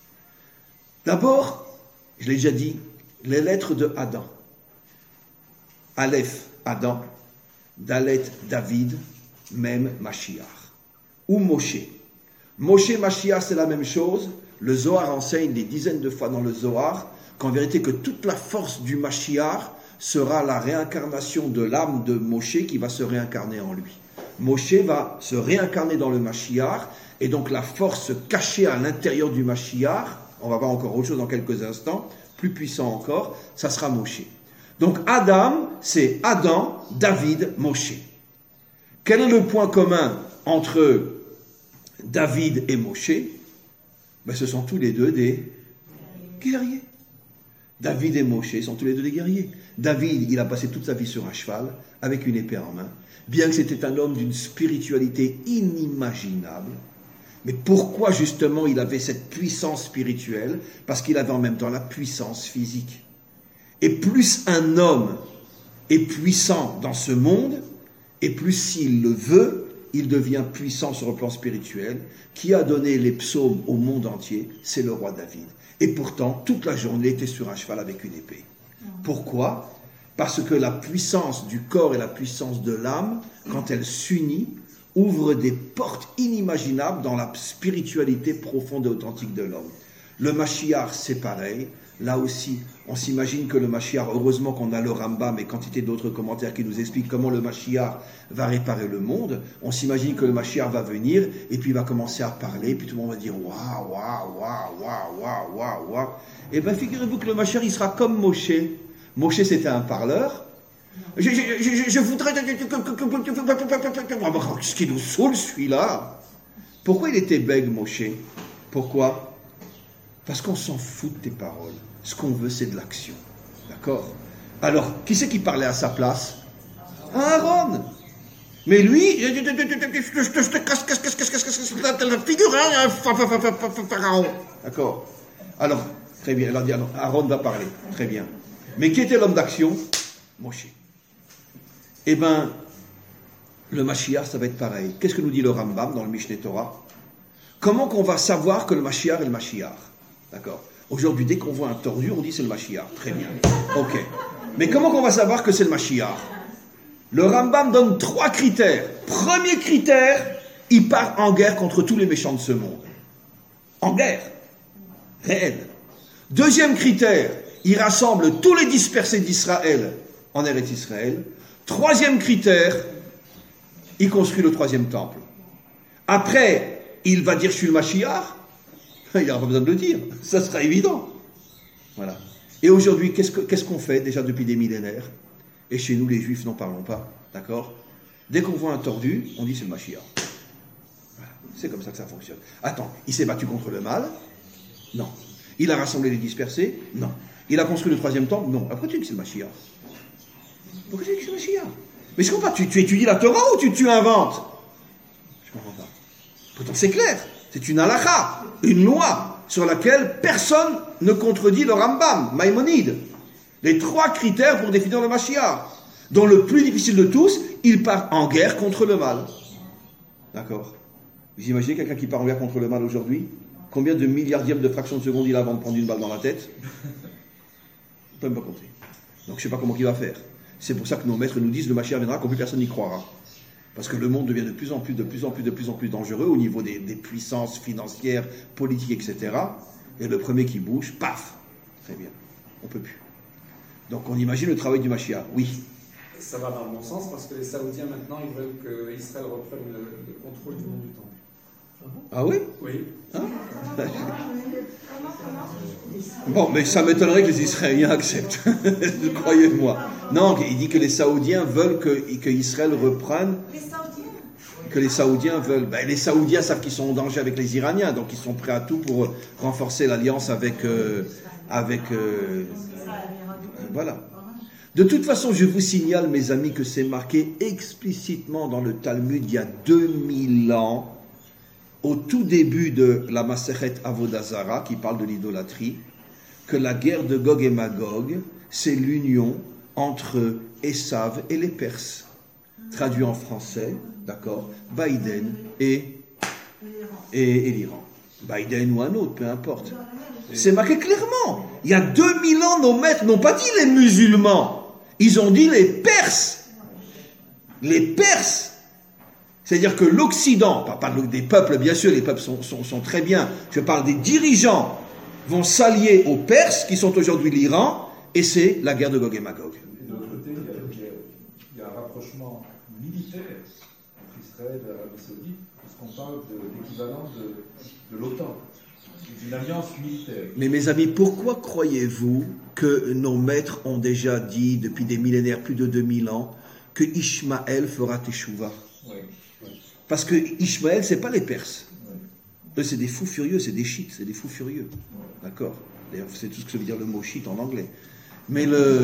D'abord, je l'ai déjà dit, les lettres de Adam. Aleph, Adam. Dalet, David. Mem, Mashiach. Ou Moshe. Moshe, Mashiach, c'est la même chose. Le Zohar enseigne des dizaines de fois dans le Zohar qu'en vérité que toute la force du Mashiach sera la réincarnation de l'âme de Moshe qui va se réincarner en lui. Moshe va se réincarner dans le Mashiach et donc la force cachée à l'intérieur du Mashiach, on va voir encore autre chose dans quelques instants, plus puissant encore, ça sera Moshe. Donc Adam, c'est Adam, David, Moshe. Quel est le point commun entre David et Moshe? Ben, ce sont tous les deux des guerriers. David et Moshe sont tous les deux des guerriers. David, il a passé toute sa vie sur un cheval, avec une épée en main, bien que c'était un homme d'une spiritualité inimaginable. Mais pourquoi justement il avait cette puissance spirituelle? Parce qu'il avait en même temps la puissance physique. Et plus un homme est puissant dans ce monde, et plus s'il le veut, il devient puissant sur le plan spirituel. Qui a donné les psaumes au monde entier? C'est le roi David. Et pourtant, toute la journée, il était sur un cheval avec une épée. Pourquoi? Parce que la puissance du corps et la puissance de l'âme, quand elles s'unissent, ouvrent des portes inimaginables dans la spiritualité profonde et authentique de l'homme. Le Mashiach, c'est pareil. Là aussi, on s'imagine que le Mashiach, heureusement qu'on a le Rambam et quantité d'autres commentaires qui nous expliquent comment le Mashiach va réparer le monde. On s'imagine que le Mashiach va venir et puis il va commencer à parler, puis tout le monde va dire waouh, waouh, waouh, waouh, waouh, waouh, waouh. Et bien figurez-vous que le Mashiach, il sera comme Moshe. Moshe, c'était un parleur. Je voudrais... Qu'est-ce qui nous saoule, celui-là? Pourquoi il était bègue, Moshe? Pourquoi? Parce qu'on s'en fout de tes paroles. Ce qu'on veut, c'est de l'action. D'accord? Alors, qui c'est qui parlait à sa place? Aaron. Mais lui, je te casse la figure, hein, pharaon. D'accord? Alors, très bien. Alors, Aaron va parler. Très bien. Mais qui était l'homme d'action? Moshe. Eh bien, le Mashiach, ça va être pareil. Qu'est-ce que nous dit le Rambam dans le Mishneh Torah? Comment qu'on va savoir que le Mashiach est le Mashiach? D'accord. Aujourd'hui, dès qu'on voit un tordu, on dit c'est le Mashiach. Très bien. Ok. Mais comment qu'on va savoir que c'est le Mashiach? Le Rambam donne 3 critères. Premier critère, il part en guerre contre tous les méchants de ce monde. En guerre. Réel. Deuxième critère, il rassemble tous les dispersés d'Israël en Eretz Israël. Troisième critère, il construit le 3e temple. Après, il va dire je suis le Mashiach. Il n'y aura pas besoin de le dire, ça sera évident. Voilà. Et aujourd'hui, qu'est-ce qu'on fait déjà depuis des millénaires? Et chez nous, les Juifs, n'en parlons pas, d'accord? Dès qu'on voit un tordu, on dit c'est le Mashiach. Voilà. C'est comme ça que ça fonctionne. Attends, il s'est battu contre le mal? Non. Il a rassemblé les dispersés? Non. Il a construit le 3e temple? Non. Après, tu dis que c'est le Mashiach. Pourquoi tu dis que c'est le Mashiach? Mais je comprends pas, tu étudies la Torah ou tu inventes? Je comprends pas. Pourtant, c'est clair. C'est une halakha, une loi sur laquelle personne ne contredit le Rambam, Maïmonide. Les 3 critères pour définir le Mashiach, dont le plus difficile de tous, il part en guerre contre le mal. D'accord? Vous imaginez quelqu'un qui part en guerre contre le mal aujourd'hui? Combien de milliardièmes de fractions de seconde il a avant de prendre une balle dans la tête? Je ne peux même pas compter. Donc je ne sais pas comment il va faire. C'est pour ça que nos maîtres nous disent le Mashiach viendra quand plus personne n'y croira. Parce que le monde devient de plus en plus dangereux au niveau des puissances financières, politiques, etc. Et le premier qui bouge, paf! Très bien. On ne peut plus. Donc on imagine le travail du Mashiach. Oui. Ça va dans le bon sens parce que les Saoudiens maintenant, ils veulent qu'Israël reprenne le contrôle du monde du temple. Ah oui? Oui. Hein? Bon, mais ça m'étonnerait que les Israéliens acceptent. Croyez-moi. Non, il dit que les Saoudiens veulent que Israël reprenne. Que les Saoudiens veulent. Ben, les Saoudiens savent qu'ils sont en danger avec les Iraniens, donc ils sont prêts à tout pour renforcer l'alliance avec. Voilà. De toute façon, je vous signale, mes amis, que c'est marqué explicitement dans le Talmud il y a 2000 ans, au tout début de la Masechet Avodah Zara, qui parle de l'idolâtrie, que la guerre de Gog et Magog, c'est l'union entre Esav et les Perses. Traduit en français, d'accord, Biden et l'Iran. Biden ou un autre, peu importe. C'est marqué clairement. Il y a 2000 ans, nos maîtres n'ont pas dit les musulmans. Ils ont dit les Perses. Les Perses. C'est-à-dire que l'Occident, pas des peuples, bien sûr, les peuples sont très bien. Je parle des dirigeants, vont s'allier aux Perses, qui sont aujourd'hui l'Iran, et c'est la guerre de Gog et Magog. Et de l'autre côté, il y a un rapprochement militaire entre Israël et l'Arabie Saoudite, puisqu'on parle de l'équivalent de l'OTAN, d'une alliance militaire. Mais mes amis, pourquoi croyez-vous que nos maîtres ont déjà dit, depuis des millénaires, plus de 2000 ans, que Ishmaël fera Teshuvah? Oui. Parce que Ishmaël, c'est pas les Perses. Oui. Eux, c'est des fous furieux, c'est des chiites, c'est des fous furieux. D'accord. D'ailleurs, c'est tout ce que ça veut dire le mot chiite en anglais. Mais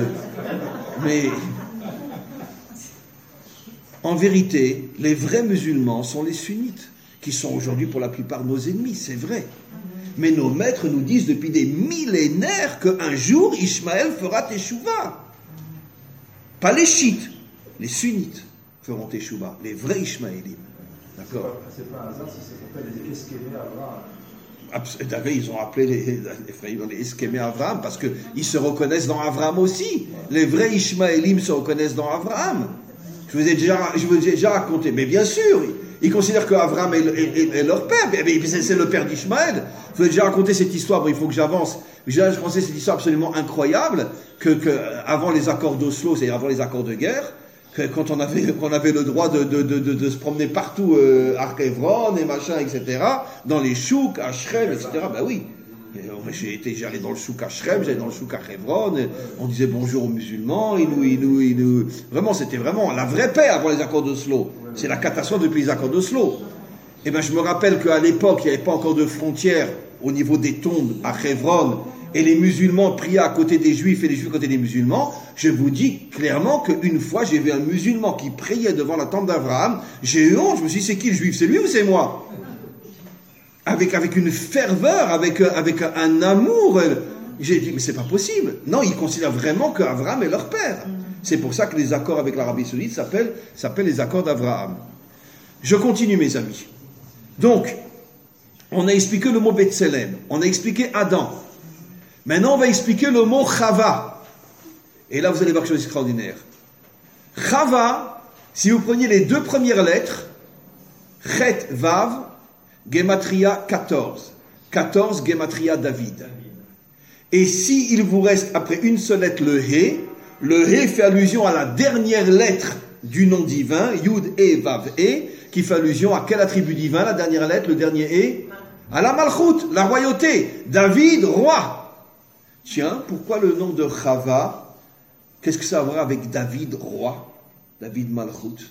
en vérité, les vrais musulmans sont les sunnites, qui sont aujourd'hui pour la plupart nos ennemis, c'est vrai. Mais nos maîtres nous disent depuis des millénaires qu'un jour, Ishmaël fera Teshuvah. Pas les chiites, les sunnites feront Teshuvah, les vrais Ishmaélim. D'accord. C'est pas un hasard si ça s'appelle les Eskémés Abraham. D'accord, ils ont appelé les Eskémés Abraham parce qu'ils se reconnaissent dans Abraham aussi. Les vrais Ishmaélim se reconnaissent dans Abraham. Je vous ai déjà raconté, mais bien sûr, ils considèrent qu'Abraham est leur père, mais c'est le père d'Ishmaël. Je vous ai déjà raconté cette histoire, bon, il faut que j'avance. J'ai raconté cette histoire absolument incroyable, que avant les accords d'Oslo, c'est-à-dire avant les accords de guerre, quand on avait le droit de se promener partout à Hebron et machin, etc., dans les chouks, à Shrem, etc., ben oui. J'allais dans le souk à Shrem, j'allais dans le souk à Hebron, on disait bonjour aux musulmans, Inou. Vraiment, c'était vraiment la vraie paix avant les accords d'Oslo. C'est la catastrophe depuis les accords d'Oslo. Et ben, je me rappelle qu'à l'époque, il n'y avait pas encore de frontières au niveau des tombes à Hebron, et les musulmans priaient à côté des juifs et les juifs à côté des musulmans. Je vous dis clairement qu'une fois, j'ai vu un musulman qui priait devant la tombe d'Abraham. J'ai eu honte, je me suis dit, c'est qui le juif? C'est lui ou c'est moi? Avec une ferveur, avec un amour. J'ai dit, mais c'est pas possible. Non, ils considèrent vraiment qu'Abraham est leur père. C'est pour ça que les accords avec l'Arabie Saoudite s'appellent les accords d'Abraham. Je continue, mes amis. Donc, on a expliqué le mot Betselem, on a expliqué Adam. Maintenant, on va expliquer le mot Chava. Et là, vous allez voir quelque chose d'extraordinaire. Chava, si vous preniez les deux premières lettres, Chet Vav, Gematria 14. 14, Gematria David. Et si il vous reste après une seule lettre le He fait allusion à la dernière lettre du nom divin, Yud E Vav E, qui fait allusion à quel attribut divin, la dernière lettre, le dernier E? À la Malchut, la royauté. David, roi. Tiens, pourquoi le nom de Chava? Qu'est-ce que ça a à voir avec David, roi? David Malchut.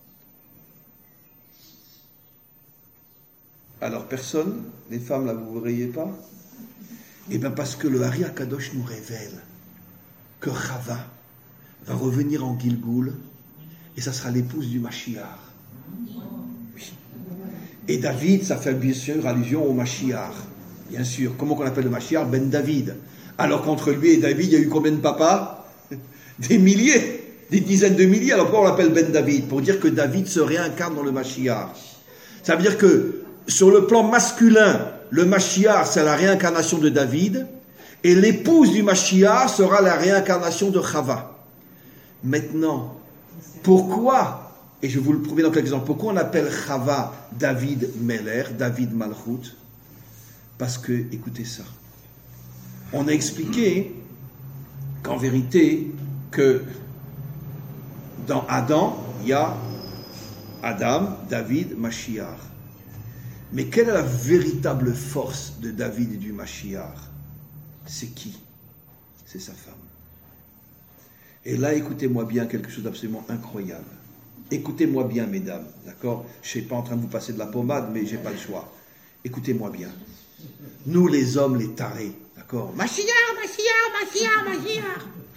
Alors, personne? Les femmes, là, vous ne voyez pas? Eh bien, parce que le Hari HaKadosh nous révèle que Chava va revenir en Gilgoul et ça sera l'épouse du Mashiach. Oui. Et David, ça fait bien sûr allusion au Mashiach. Bien sûr. Comment qu'on appelle le Mashiach? Ben David. Alors qu'entre lui et David, il y a eu combien de papas? Des milliers, des dizaines de milliers. Alors pourquoi on l'appelle Ben David? Pour dire que David se réincarne dans le Mashiach. Ça veut dire que sur le plan masculin, le Mashiach, c'est la réincarnation de David, et l'épouse du Mashiach sera la réincarnation de Chava. Maintenant, pourquoi, et je vous le prouve dans quelques exemples, pourquoi on appelle Chava David Meler, David Malchut? Parce que, écoutez ça, on a expliqué qu'en vérité, que dans Adam, il y a Adam, David, Mashiach. Mais quelle est la véritable force de David et du Mashiach? C'est qui? C'est sa femme. Et là, écoutez-moi bien quelque chose d'absolument incroyable. Écoutez-moi bien, mesdames, d'accord? Je ne suis pas en train de vous passer de la pommade, mais je n'ai pas le choix. Écoutez-moi bien. Nous, les hommes, les tarés, d'accord? Mashiach, Mashiach, Mashiach, Mashiach.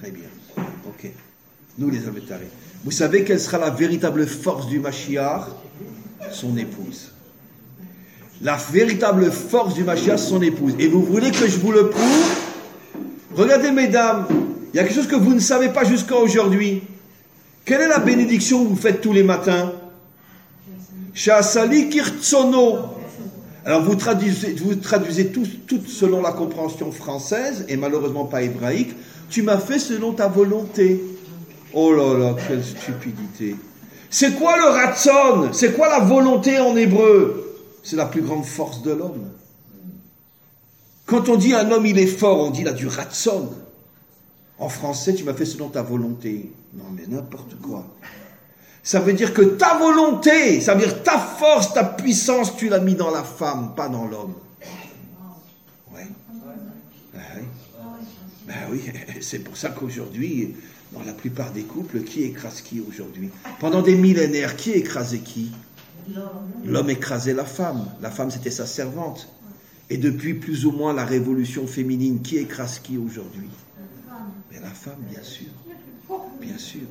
Très bien. Ok. Nous, les Avétarés. Vous savez quelle sera la véritable force du Mashiach? Son épouse. La véritable force du Mashiach, son épouse. Et vous voulez que je vous le prouve? Regardez, mesdames, il y a quelque chose que vous ne savez pas jusqu'à aujourd'hui. Quelle est la bénédiction que vous faites tous les matins? Sha'asali kirtsono. Alors vous traduisez tout selon la compréhension française et malheureusement pas hébraïque. Tu m'as fait selon ta volonté. Oh là là, quelle stupidité. C'est quoi le ratson? C'est quoi la volonté en hébreu? C'est la plus grande force de l'homme. Quand on dit un homme il est fort, on dit il a du ratson. En français, tu m'as fait selon ta volonté. Non mais n'importe quoi. Ça veut dire que ta volonté, ça veut dire ta force, ta puissance, tu l'as mis dans la femme, pas dans l'homme. Ouais. Ben oui, c'est pour ça qu'aujourd'hui, dans la plupart des couples, qui écrase qui aujourd'hui? Pendant des millénaires, qui écrasait qui? L'homme écrasait la femme. La femme, c'était sa servante. Et depuis plus ou moins la révolution féminine, qui écrase qui aujourd'hui? Mais la femme, bien sûr. Bien sûr.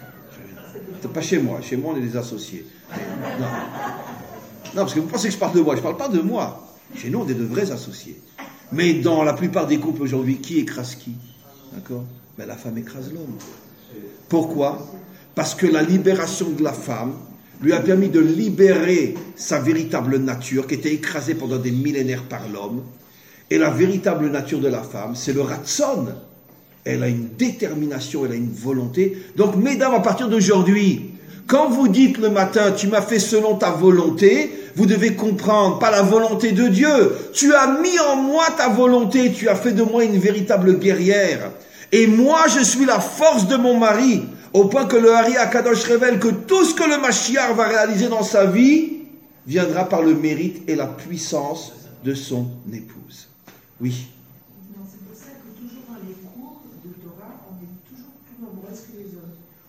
Pas chez moi. Chez moi, on est des associés. Non. Non, parce que vous pensez que je parle de moi. Je ne parle pas de moi. Chez nous, on est de vrais associés. Mais dans la plupart des couples aujourd'hui, qui écrase qui? D'accord? Ben, la femme écrase l'homme. Pourquoi? Parce que la libération de la femme lui a permis de libérer sa véritable nature, qui était écrasée pendant des millénaires par l'homme. Et la véritable nature de la femme, c'est le ratson. Elle a une détermination, elle a une volonté. Donc, mesdames, à partir d'aujourd'hui, quand vous dites le matin, tu m'as fait selon ta volonté, vous devez comprendre, pas la volonté de Dieu. Tu as mis en moi ta volonté, tu as fait de moi une véritable guerrière. Et moi, je suis la force de mon mari, au point que le Hari Akadosh révèle que tout ce que le Mashiach va réaliser dans sa vie viendra par le mérite et la puissance de son épouse. Oui. C'est pour ça que toujours dans les cours de Torah, on est toujours plus nombreuses que les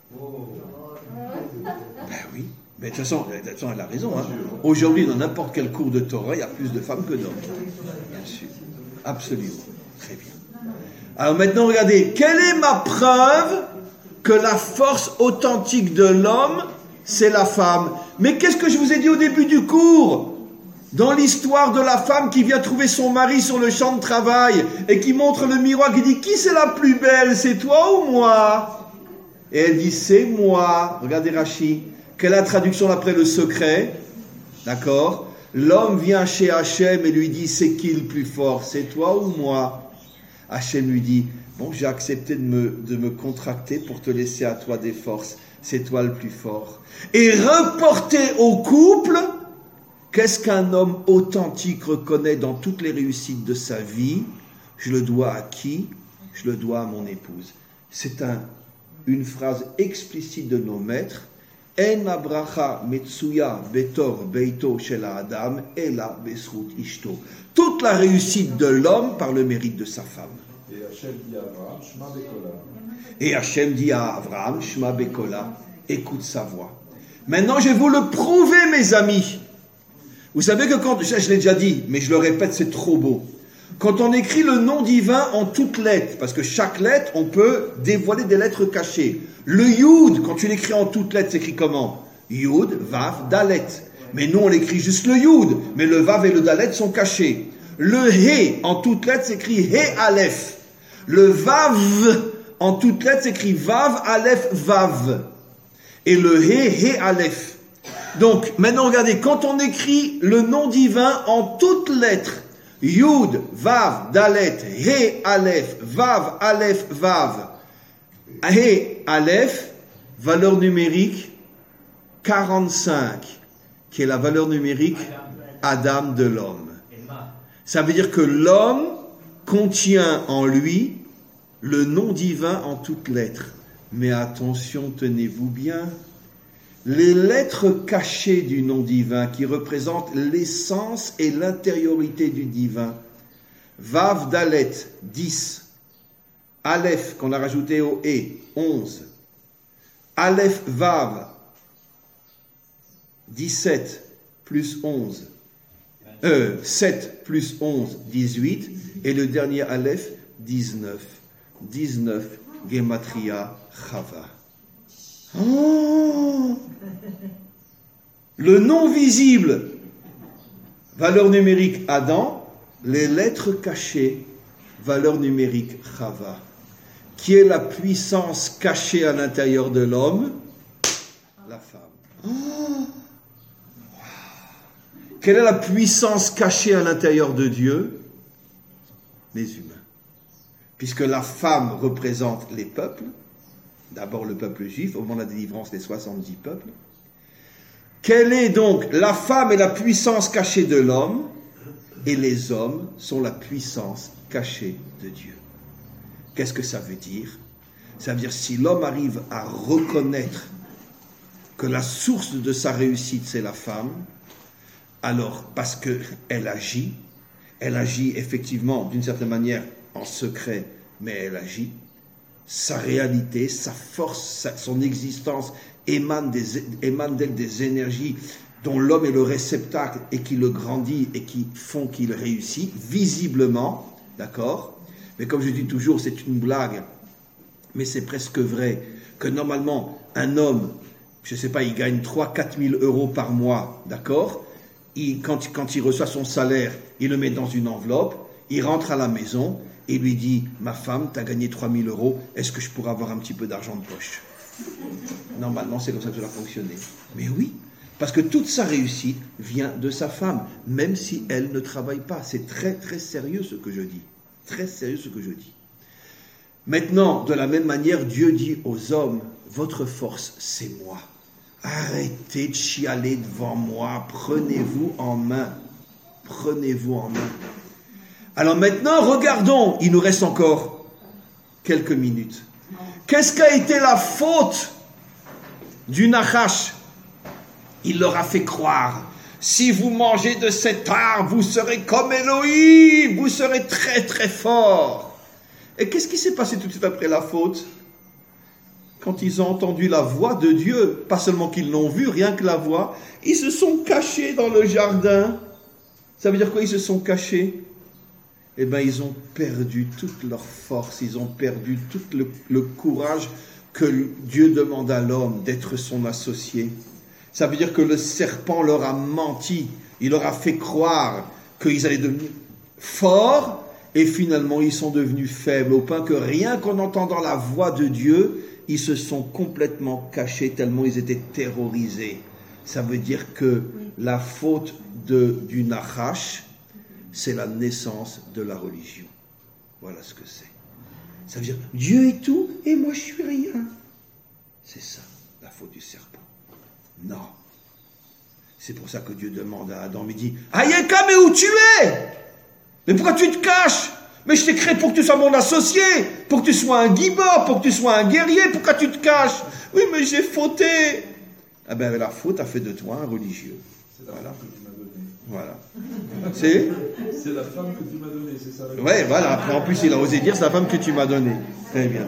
hommes. Ben oui. Mais de toute façon, elle a raison. Hein. Aujourd'hui, dans n'importe quel cours de Torah, il y a plus de femmes que d'hommes. Bien sûr. Absolument. Très bien. Alors maintenant, regardez. Quelle est ma preuve que la force authentique de l'homme, c'est la femme? Mais qu'est-ce que je vous ai dit au début du cours? Dans l'histoire de la femme qui vient trouver son mari sur le champ de travail et qui montre le miroir, qui dit « Qui c'est la plus belle, c'est toi ou moi ?» Et elle dit « C'est moi ». Regardez Rachi. Quelle est la traduction après le secret? D'accord? L'homme vient chez Hachem et lui dit « C'est qui le plus fort, c'est toi ou moi ?» Hachem lui dit « Bon, j'ai accepté de me contracter pour te laisser à toi des forces. C'est toi le plus fort. » Et reporté au couple, qu'est-ce qu'un homme authentique reconnaît dans toutes les réussites de sa vie? Je le dois à qui? Je le dois à mon épouse. C'est une phrase explicite de nos maîtres. En abracha metsuya betor beito shel adam ela besrut ishto. Toute la réussite de l'homme par le mérite de sa femme. Et Hachem dit à Abraham, Shema Bekola. Et Hachem dit à Abraham, Shema Bekola, écoute sa voix. Maintenant, je vais vous le prouver, mes amis. Vous savez que quand, je l'ai déjà dit, mais je le répète, c'est trop beau. Quand on écrit le nom divin en toutes lettres, parce que chaque lettre, on peut dévoiler des lettres cachées. Le Yud, quand tu l'écris en toutes lettres, c'est écrit comment? Yud, Vav, Dalet. Mais nous, on l'écrit juste le Yud, mais le Vav et le Dalet sont cachés. Le He, en toutes lettres, c'est écrit He, Aleph. Le Vav, en toutes lettres, c'est écrit Vav, Aleph, Vav. Et le He, Aleph. Donc, maintenant, regardez, quand on écrit le nom divin en toutes lettres, Yud, Vav, Dalet, He, Aleph, Vav, Aleph, Vav, He, Aleph, valeur numérique 45, qui est la valeur numérique Adam de l'homme. Ça veut dire que l'homme contient en lui le nom divin en toutes lettres. Mais attention, tenez-vous bien, les lettres cachées du nom divin qui représentent l'essence et l'intériorité du divin. Vav Dalet, 10. Aleph, qu'on a rajouté au E, 11. Aleph Vav, 17 plus 11. 7 plus 11, 18. Et le dernier Aleph, 19. 19 Gematria Chava. Oh, le non visible, valeur numérique Adam, les lettres cachées, valeur numérique Chava. Qui est la puissance cachée à l'intérieur de l'homme? La femme. Oh, quelle est la puissance cachée à l'intérieur de Dieu? Les humains. Puisque la femme représente les peuples, d'abord le peuple juif, au moment de la délivrance, les 70 peuples. Quelle est donc la femme est la puissance cachée de l'homme, et les hommes sont la puissance cachée de Dieu. Qu'est-ce que ça veut dire? Ça veut dire si l'homme arrive à reconnaître que la source de sa réussite c'est la femme, alors parce qu'elle agit effectivement d'une certaine manière en secret, mais elle agit, sa réalité, sa force, son existence émane d'elle des énergies dont l'homme est le réceptacle et qui le grandit et qui font qu'il réussit, visiblement, d'accord? Mais comme je dis toujours, c'est une blague, mais c'est presque vrai, que normalement, un homme, je ne sais pas, il gagne 3-4 000 euros par mois, d'accord? Quand il reçoit son salaire, il le met dans une enveloppe, il rentre à la maison et lui dit « Ma femme, tu as gagné 3 000 euros, est-ce que je pourrais avoir un petit peu d'argent de poche ?» Normalement, c'est comme ça que ça va fonctionner. Mais oui, parce que toute sa réussite vient de sa femme, même si elle ne travaille pas. C'est très, très sérieux ce que je dis. Très sérieux ce que je dis. Maintenant, de la même manière, Dieu dit aux hommes, votre force, c'est moi. Arrêtez de chialer devant moi, prenez-vous en main. Prenez-vous en main. Alors maintenant, regardons, il nous reste encore quelques minutes. Qu'est-ce qu'a été la faute du Nachash? Il leur a fait croire, si vous mangez de cet arbre, vous serez comme Elohim, vous serez très très fort. Et qu'est-ce qui s'est passé tout de suite après la faute? Quand ils ont entendu la voix de Dieu, pas seulement qu'ils l'ont vue, rien que la voix, ils se sont cachés dans le jardin. Ça veut dire quoi, ils se sont cachés? Eh bien, ils ont perdu toute leur force, ils ont perdu tout le courage que Dieu demande à l'homme d'être son associé. Ça veut dire que le serpent leur a menti, il leur a fait croire qu'ils allaient devenir forts, et finalement ils sont devenus faibles, au point que rien qu'en entendant la voix de Dieu, ils se sont complètement cachés tellement ils étaient terrorisés. Ça veut dire que la faute du Nachash, c'est la naissance de la religion. Voilà ce que c'est. Ça veut dire Dieu est tout et moi je suis rien. C'est ça, la faute du serpent. Non. C'est pour ça que Dieu demande à Adam, il dit « Ayeka, mais où tu es? Mais pourquoi tu te caches? Mais je t'ai créé pour que tu sois mon associé, pour que tu sois un gibor, pour que tu sois un guerrier, pourquoi tu te caches? Oui, mais j'ai fauté. » Ah ben la faute a fait de toi un religieux. C'est la femme que tu m'as donnée. Voilà. C'est la femme que tu m'as donnée, c'est ça? Ouais, voilà. Après, en plus, il a osé dire, c'est la femme que tu m'as donnée. Très bien.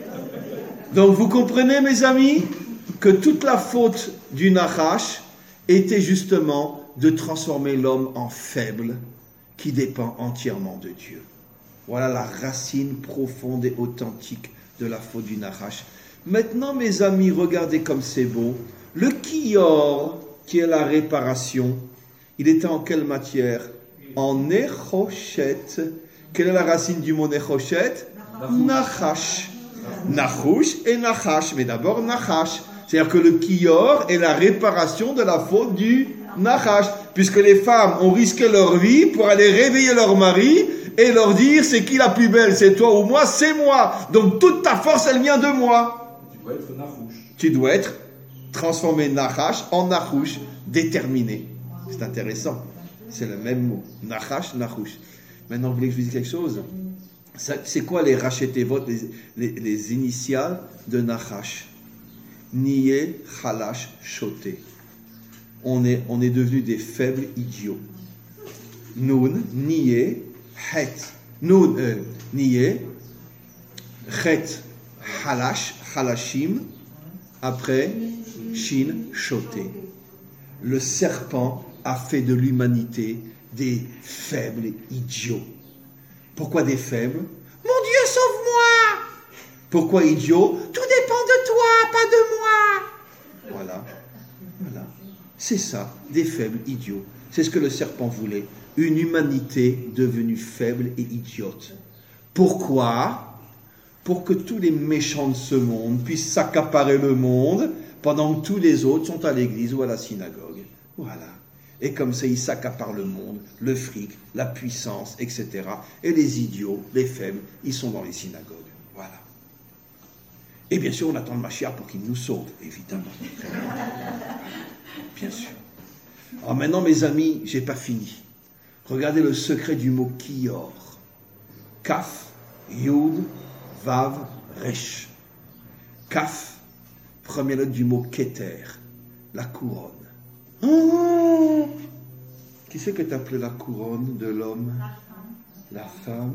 Donc, vous comprenez, mes amis, que toute la faute du Nachash était justement de transformer l'homme en faible qui dépend entièrement de Dieu. Voilà la racine profonde et authentique de la faute du Nachash. Maintenant, mes amis, regardez comme c'est beau. Le Kior, qui est la réparation, il était en quelle matière? En Nechoshet. Quelle est la racine du mot Nechoshet? Nachash. Nachush et Nachash. Mais d'abord Nachash. C'est-à-dire que le Kior est la réparation de la faute du Nachash. Puisque les femmes ont risqué leur vie pour aller réveiller leur mari et leur dire c'est qui la plus belle, c'est toi ou moi, c'est moi. Donc toute ta force, elle vient de moi. Tu dois être Nachush. Tu dois être transformé Nachash en Nachush, déterminé. C'est intéressant. C'est le même mot. Nachash, Nachush. Maintenant, vous voulez que je vous dise quelque chose? C'est quoi les rachetevot, les initiales de Nachash? Nié, Chalash, Choté. On est devenus des faibles idiots. Nun, Nié, Het. Nun, Nié, Het, Chalash, Chalashim. Après, Shin, Choté. Le serpent a fait de l'humanité des faibles idiots. Pourquoi des faibles? Mon Dieu, sauve-moi! Pourquoi idiot? Tout dépend de toi, pas de moi. Voilà. C'est ça, des faibles idiots. C'est ce que le serpent voulait. Une humanité devenue faible et idiote. Pourquoi? Pour que tous les méchants de ce monde puissent s'accaparer le monde pendant que tous les autres sont à l'église ou à la synagogue. Voilà. Et comme ça, ils s'accaparent le monde, le fric, la puissance, etc. Et les idiots, les faibles, ils sont dans les synagogues. Voilà. Et bien sûr, on attend le Mashiach pour qu'il nous sauve, évidemment. Bien sûr. Alors maintenant, mes amis, j'ai pas fini. Regardez le secret du mot Kior. Kaf, Yud, Vav, Resh. Kaf, première lettre du mot Keter, la couronne. Oh, qui c'est que tu appelais la couronne de l'homme? La femme.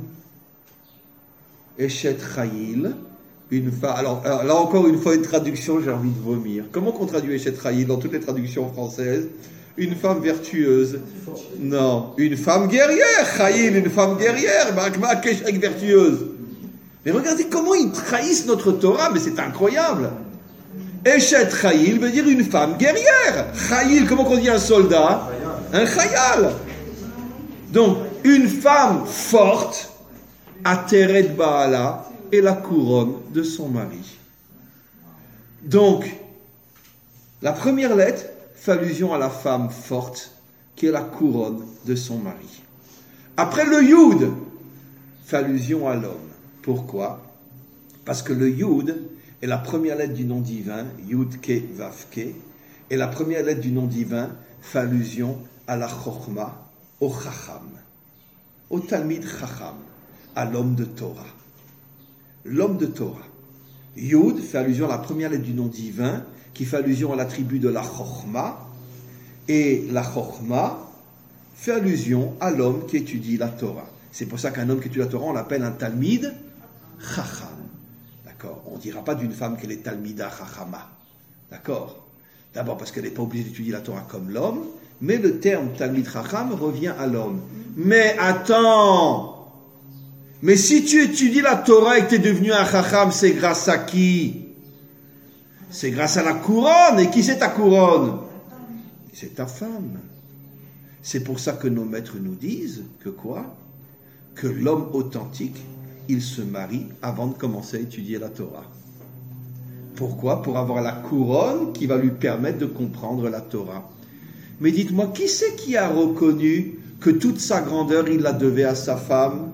Eshet Chayil, une femme. Alors, là encore une fois, une traduction, j'ai envie de vomir. Comment qu'on traduit Eshet Chayil dans toutes les traductions françaises? Une femme vertueuse. Non, une femme guerrière. Chayil, une femme guerrière. Avec vertueuse. Mais regardez comment ils trahissent notre Torah, mais c'est incroyable. Eshet Chayil veut dire une femme guerrière. Chayil, comment on dit un soldat? Un chayal. Donc, une femme forte, Ateret Baala, est la couronne de son mari. Donc, la première lettre fait allusion à la femme forte, qui est la couronne de son mari. Après le Yud, fait allusion à l'homme. Pourquoi? Parce que le Yud est la première lettre du nom divin, Yud-Ke, Vav-Ke, et la première lettre du nom divin fait allusion à la Chokhma, au Chacham, au Talmid Chacham, à l'homme de Torah. L'homme de Torah. Yud fait allusion à la première lettre du nom divin, qui fait allusion à l'attribut de la Chokhma, et la Chokhma fait allusion à l'homme qui étudie la Torah. C'est pour ça qu'un homme qui étudie la Torah, on l'appelle un Talmid Chacham. D'accord? On ne dira pas d'une femme qu'elle est Talmida Chachama. D'accord? D'abord parce qu'elle n'est pas obligée d'étudier la Torah comme l'homme, mais le terme Talmid Chacham revient à l'homme. Mais attends! Mais si tu étudies la Torah et que tu es devenu un Chacham, c'est grâce à qui? C'est grâce à la couronne. Et qui c'est ta couronne? C'est ta femme. C'est pour ça que nos maîtres nous disent que quoi? Que l'homme authentique, il se marie avant de commencer à étudier la Torah. Pourquoi? Pour avoir la couronne qui va lui permettre de comprendre la Torah. Mais dites-moi, qui c'est qui a reconnu que toute sa grandeur, il la devait à sa femme?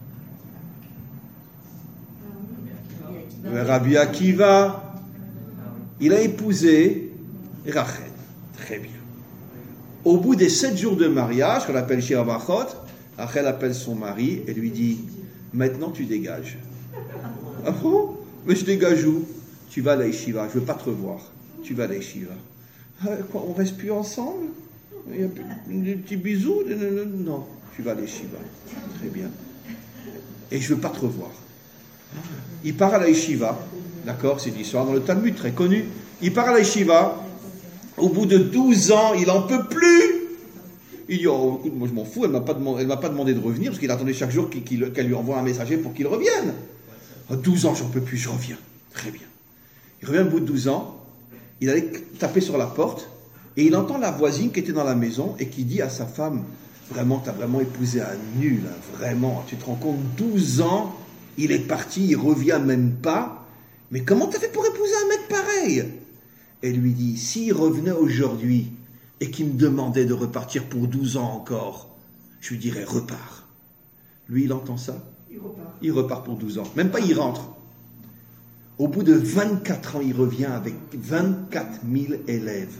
Le Rabbi Akiva. Il a épousé Rachel. Très bien. Au bout des 7 jours de mariage, qu'on appelle Shir Brachot, Rachel appelle son mari et lui dit: maintenant tu dégages. Ah bon? Mais je dégage où? Tu vas à la yeshiva, je ne veux pas te revoir. Tu vas à la yeshiva. Quoi, on ne reste plus ensemble? Il y a des petits bisous? Non, tu vas à la yeshiva. Très bien. Et je ne veux pas te revoir. Il part à la yeshiva. D'accord? C'est une histoire dans le Talmud, très connue. Il part à la yeshiva. Au bout de 12 ans, il n'en peut plus. Il dit: oh, écoute, moi je m'en fous, elle ne m'a pas demandé de revenir, parce qu'il attendait chaque jour qu'elle lui envoie un messager pour qu'il revienne. 12 ans, j'en peux plus, je reviens. Très bien. Il revient au bout de 12 ans, il allait taper sur la porte, et il entend la voisine qui était dans la maison, et qui dit à sa femme: vraiment, tu as vraiment épousé un nul, hein, vraiment, tu te rends compte, 12 ans, il est parti, il revient même pas, mais comment tu as fait pour épouser un mec pareil? Elle lui dit: s'il revenait aujourd'hui, et qu'il me demandait de repartir pour 12 ans encore, je lui dirais: repars. Lui, il entend ça, il repart pour 12 ans, même pas il rentre. Au bout de 24 ans, il revient avec 24 000 élèves.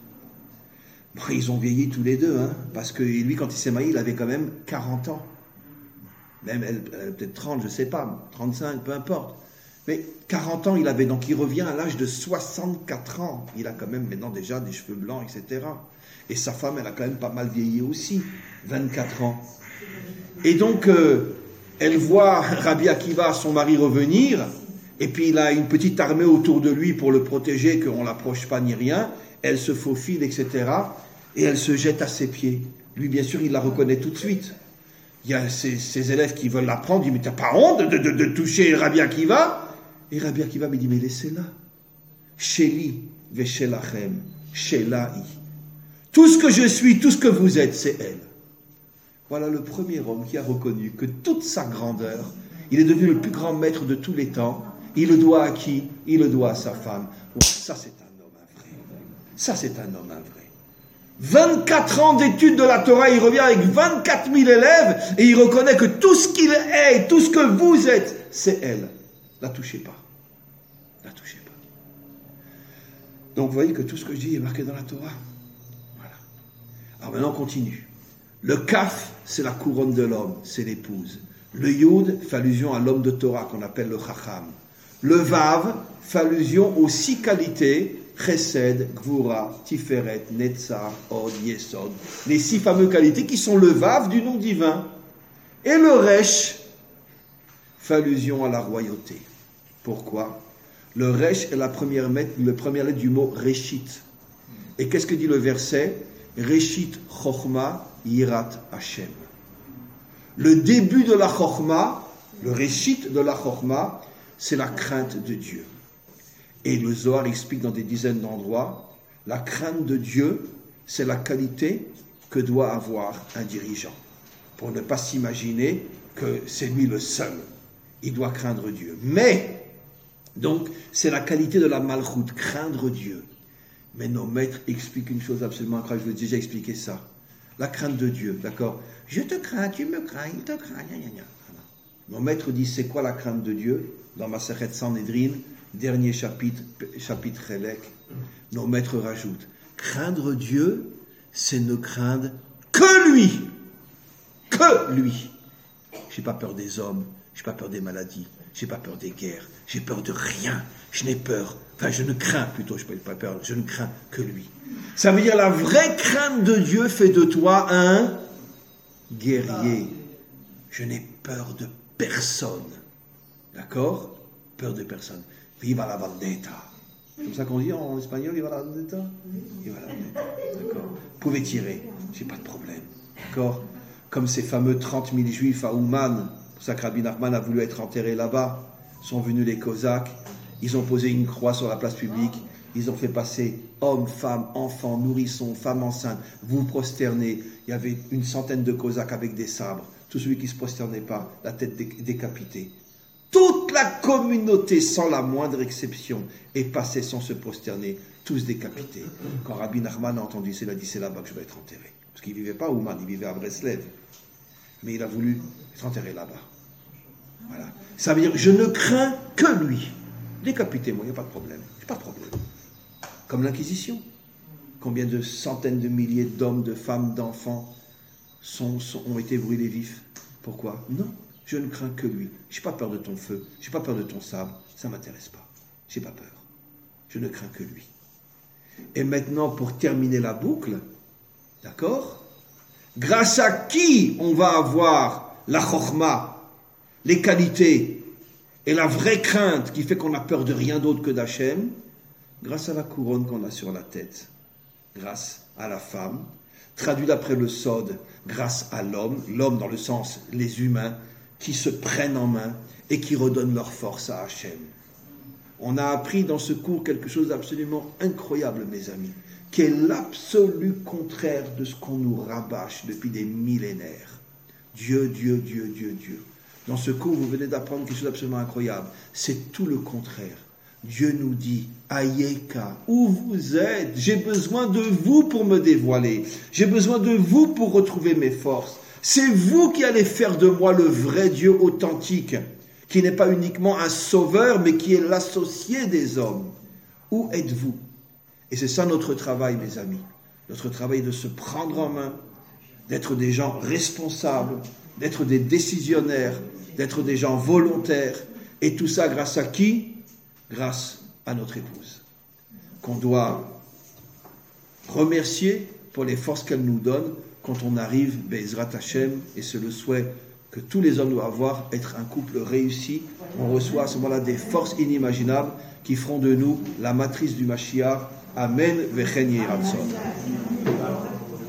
Bon, ils ont vieilli tous les deux, hein, parce que lui, quand il s'est marié, il avait quand même 40 ans. Même elle peut-être 30, je ne sais pas, 35, peu importe. Mais 40 ans il avait, donc il revient à l'âge de 64 ans. Il a quand même maintenant déjà des cheveux blancs, etc. Et sa femme, elle a quand même pas mal vieilli aussi, 24 ans. Et donc, elle voit Rabbi Akiva, son mari, revenir, et puis il a une petite armée autour de lui pour le protéger, qu'on ne l'approche pas ni rien. Elle se faufile, etc. Et elle se jette à ses pieds. Lui, bien sûr, il la reconnaît tout de suite. Il y a ses élèves qui veulent l'apprendre. Il dit: mais t'as pas honte de toucher Rabbi Akiva? Et Rabbi Akiva me dit, mais laissez-la. Sheli veshelachem, shelahi. Tout ce que je suis, tout ce que vous êtes, c'est elle. Voilà le premier homme qui a reconnu que toute sa grandeur, il est devenu le plus grand maître de tous les temps. Il le doit à qui? Il le doit à sa femme. Bon, ça, c'est un homme un vrai. Ça, c'est un homme un vrai. 24 ans d'études de la Torah, il revient avec 24 000 élèves et il reconnaît que tout ce qu'il est, tout ce que vous êtes, c'est elle. La touchez pas. La touchez pas. Donc vous voyez que tout ce que je dis est marqué dans la Torah. Voilà. Alors maintenant on continue. Le Kaf, c'est la couronne de l'homme, c'est l'épouse. Le Yud fait allusion à l'homme de Torah qu'on appelle le Chacham. Le Vav fait allusion aux 6 qualités, Chesed, Gvura, Tiferet, Netzar, Od, Yesod. Les 6 fameuses qualités qui sont le Vav du nom divin. Et le Resh fait allusion à la royauté. Pourquoi? Le Resh est la première lettre du mot Reshit. Et qu'est-ce que dit le verset? Reshit Chochma Yirat Hashem. Le début de la Chochma, le Reshit de la Chochma, c'est la crainte de Dieu. Et le Zohar explique dans des dizaines d'endroits, la crainte de Dieu, c'est la qualité que doit avoir un dirigeant. Pour ne pas s'imaginer que c'est lui le seul. Il doit craindre Dieu. Mais, donc, c'est la qualité de la malchoute, craindre Dieu. Mais nos maîtres expliquent une chose absolument incroyable, je vous ai déjà expliqué ça. La crainte de Dieu, d'accord? Je te crains, tu me crains, il te craint, gna gna gna. Nos maîtres disent, c'est quoi la crainte de Dieu? Dans Masechet Sanhedrin, dernier chapitre Chelek, nos maîtres rajoutent, craindre Dieu, c'est ne craindre que lui. Que lui. J'ai pas peur des hommes, j'ai pas peur des maladies, j'ai pas peur des guerres, j'ai peur de rien. Je n'ai peur, enfin je ne crains plutôt, je n'ai pas peur, je ne crains que lui. Ça veut dire la vraie crainte de Dieu fait de toi un guerrier. Je n'ai peur de personne. D'accord? Peur de personne. Viva la vendetta. C'est comme ça qu'on dit en espagnol, viva la vendetta? Viva la vendetta. D'accord? Vous pouvez tirer, j'ai pas de problème. D'accord? Comme ces fameux 30 000 juifs à Ouman, pour ça que Rabbi Nachman a voulu être enterré là-bas, sont venus les Cosaques, ils ont posé une croix sur la place publique, ils ont fait passer hommes, femmes, enfants, nourrissons, femmes enceintes, vous prosternez. Il y avait une centaine de Cosaques avec des sabres. Tout celui qui ne se prosternait pas, la tête décapitée. Toute la communauté, sans la moindre exception, est passée sans se prosterner, tous décapités. Quand Rabbi Nachman a entendu ça, il a dit c'est là-bas que je vais être enterré. Parce qu'il ne vivait pas à Ouman, il vivait à Breslev. Mais il a voulu être enterré là-bas. Voilà. Ça veut dire, je ne crains que lui. Décapitez-moi, il n'y a pas de problème. Il n'y a pas de problème. Comme l'Inquisition. Combien de centaines de milliers d'hommes, de femmes, d'enfants ont été brûlés vifs? Pourquoi? Non, je ne crains que lui. Je n'ai pas peur de ton feu, je n'ai pas peur de ton sabre, ça ne m'intéresse pas. Je n'ai pas peur. Je ne crains que lui. Et maintenant, pour terminer la boucle, d'accord? Grâce à qui on va avoir la chokhma, les qualités et la vraie crainte qui fait qu'on n'a peur de rien d'autre que d'Hachem? Grâce à la couronne qu'on a sur la tête. Grâce à la femme. Traduit d'après le Sod, grâce à l'homme dans le sens les humains, qui se prennent en main et qui redonnent leur force à Hachem. On a appris dans ce cours quelque chose d'absolument incroyable, mes amis, qui est l'absolu contraire de ce qu'on nous rabâche depuis des millénaires. Dieu, Dieu, Dieu, Dieu, Dieu. Dans ce cours, vous venez d'apprendre quelque chose d'absolument incroyable. C'est tout le contraire. Dieu nous dit, Ayeka, où vous êtes? J'ai besoin de vous pour me dévoiler. J'ai besoin de vous pour retrouver mes forces. C'est vous qui allez faire de moi le vrai Dieu authentique, qui n'est pas uniquement un sauveur, mais qui est l'associé des hommes. Où êtes-vous? Et c'est ça notre travail, mes amis. Notre travail est de se prendre en main, d'être des gens responsables, d'être des décisionnaires, d'être des gens volontaires. Et tout ça grâce à qui? Grâce à notre épouse, qu'on doit remercier pour les forces qu'elle nous donne quand on arrive, Be'ezrat Hashem, et c'est le souhait que tous les hommes doivent avoir, être un couple réussi. On reçoit à ce moment-là des forces inimaginables qui feront de nous la matrice du Mashiach. Amen, Vechen Yeh Ratzon.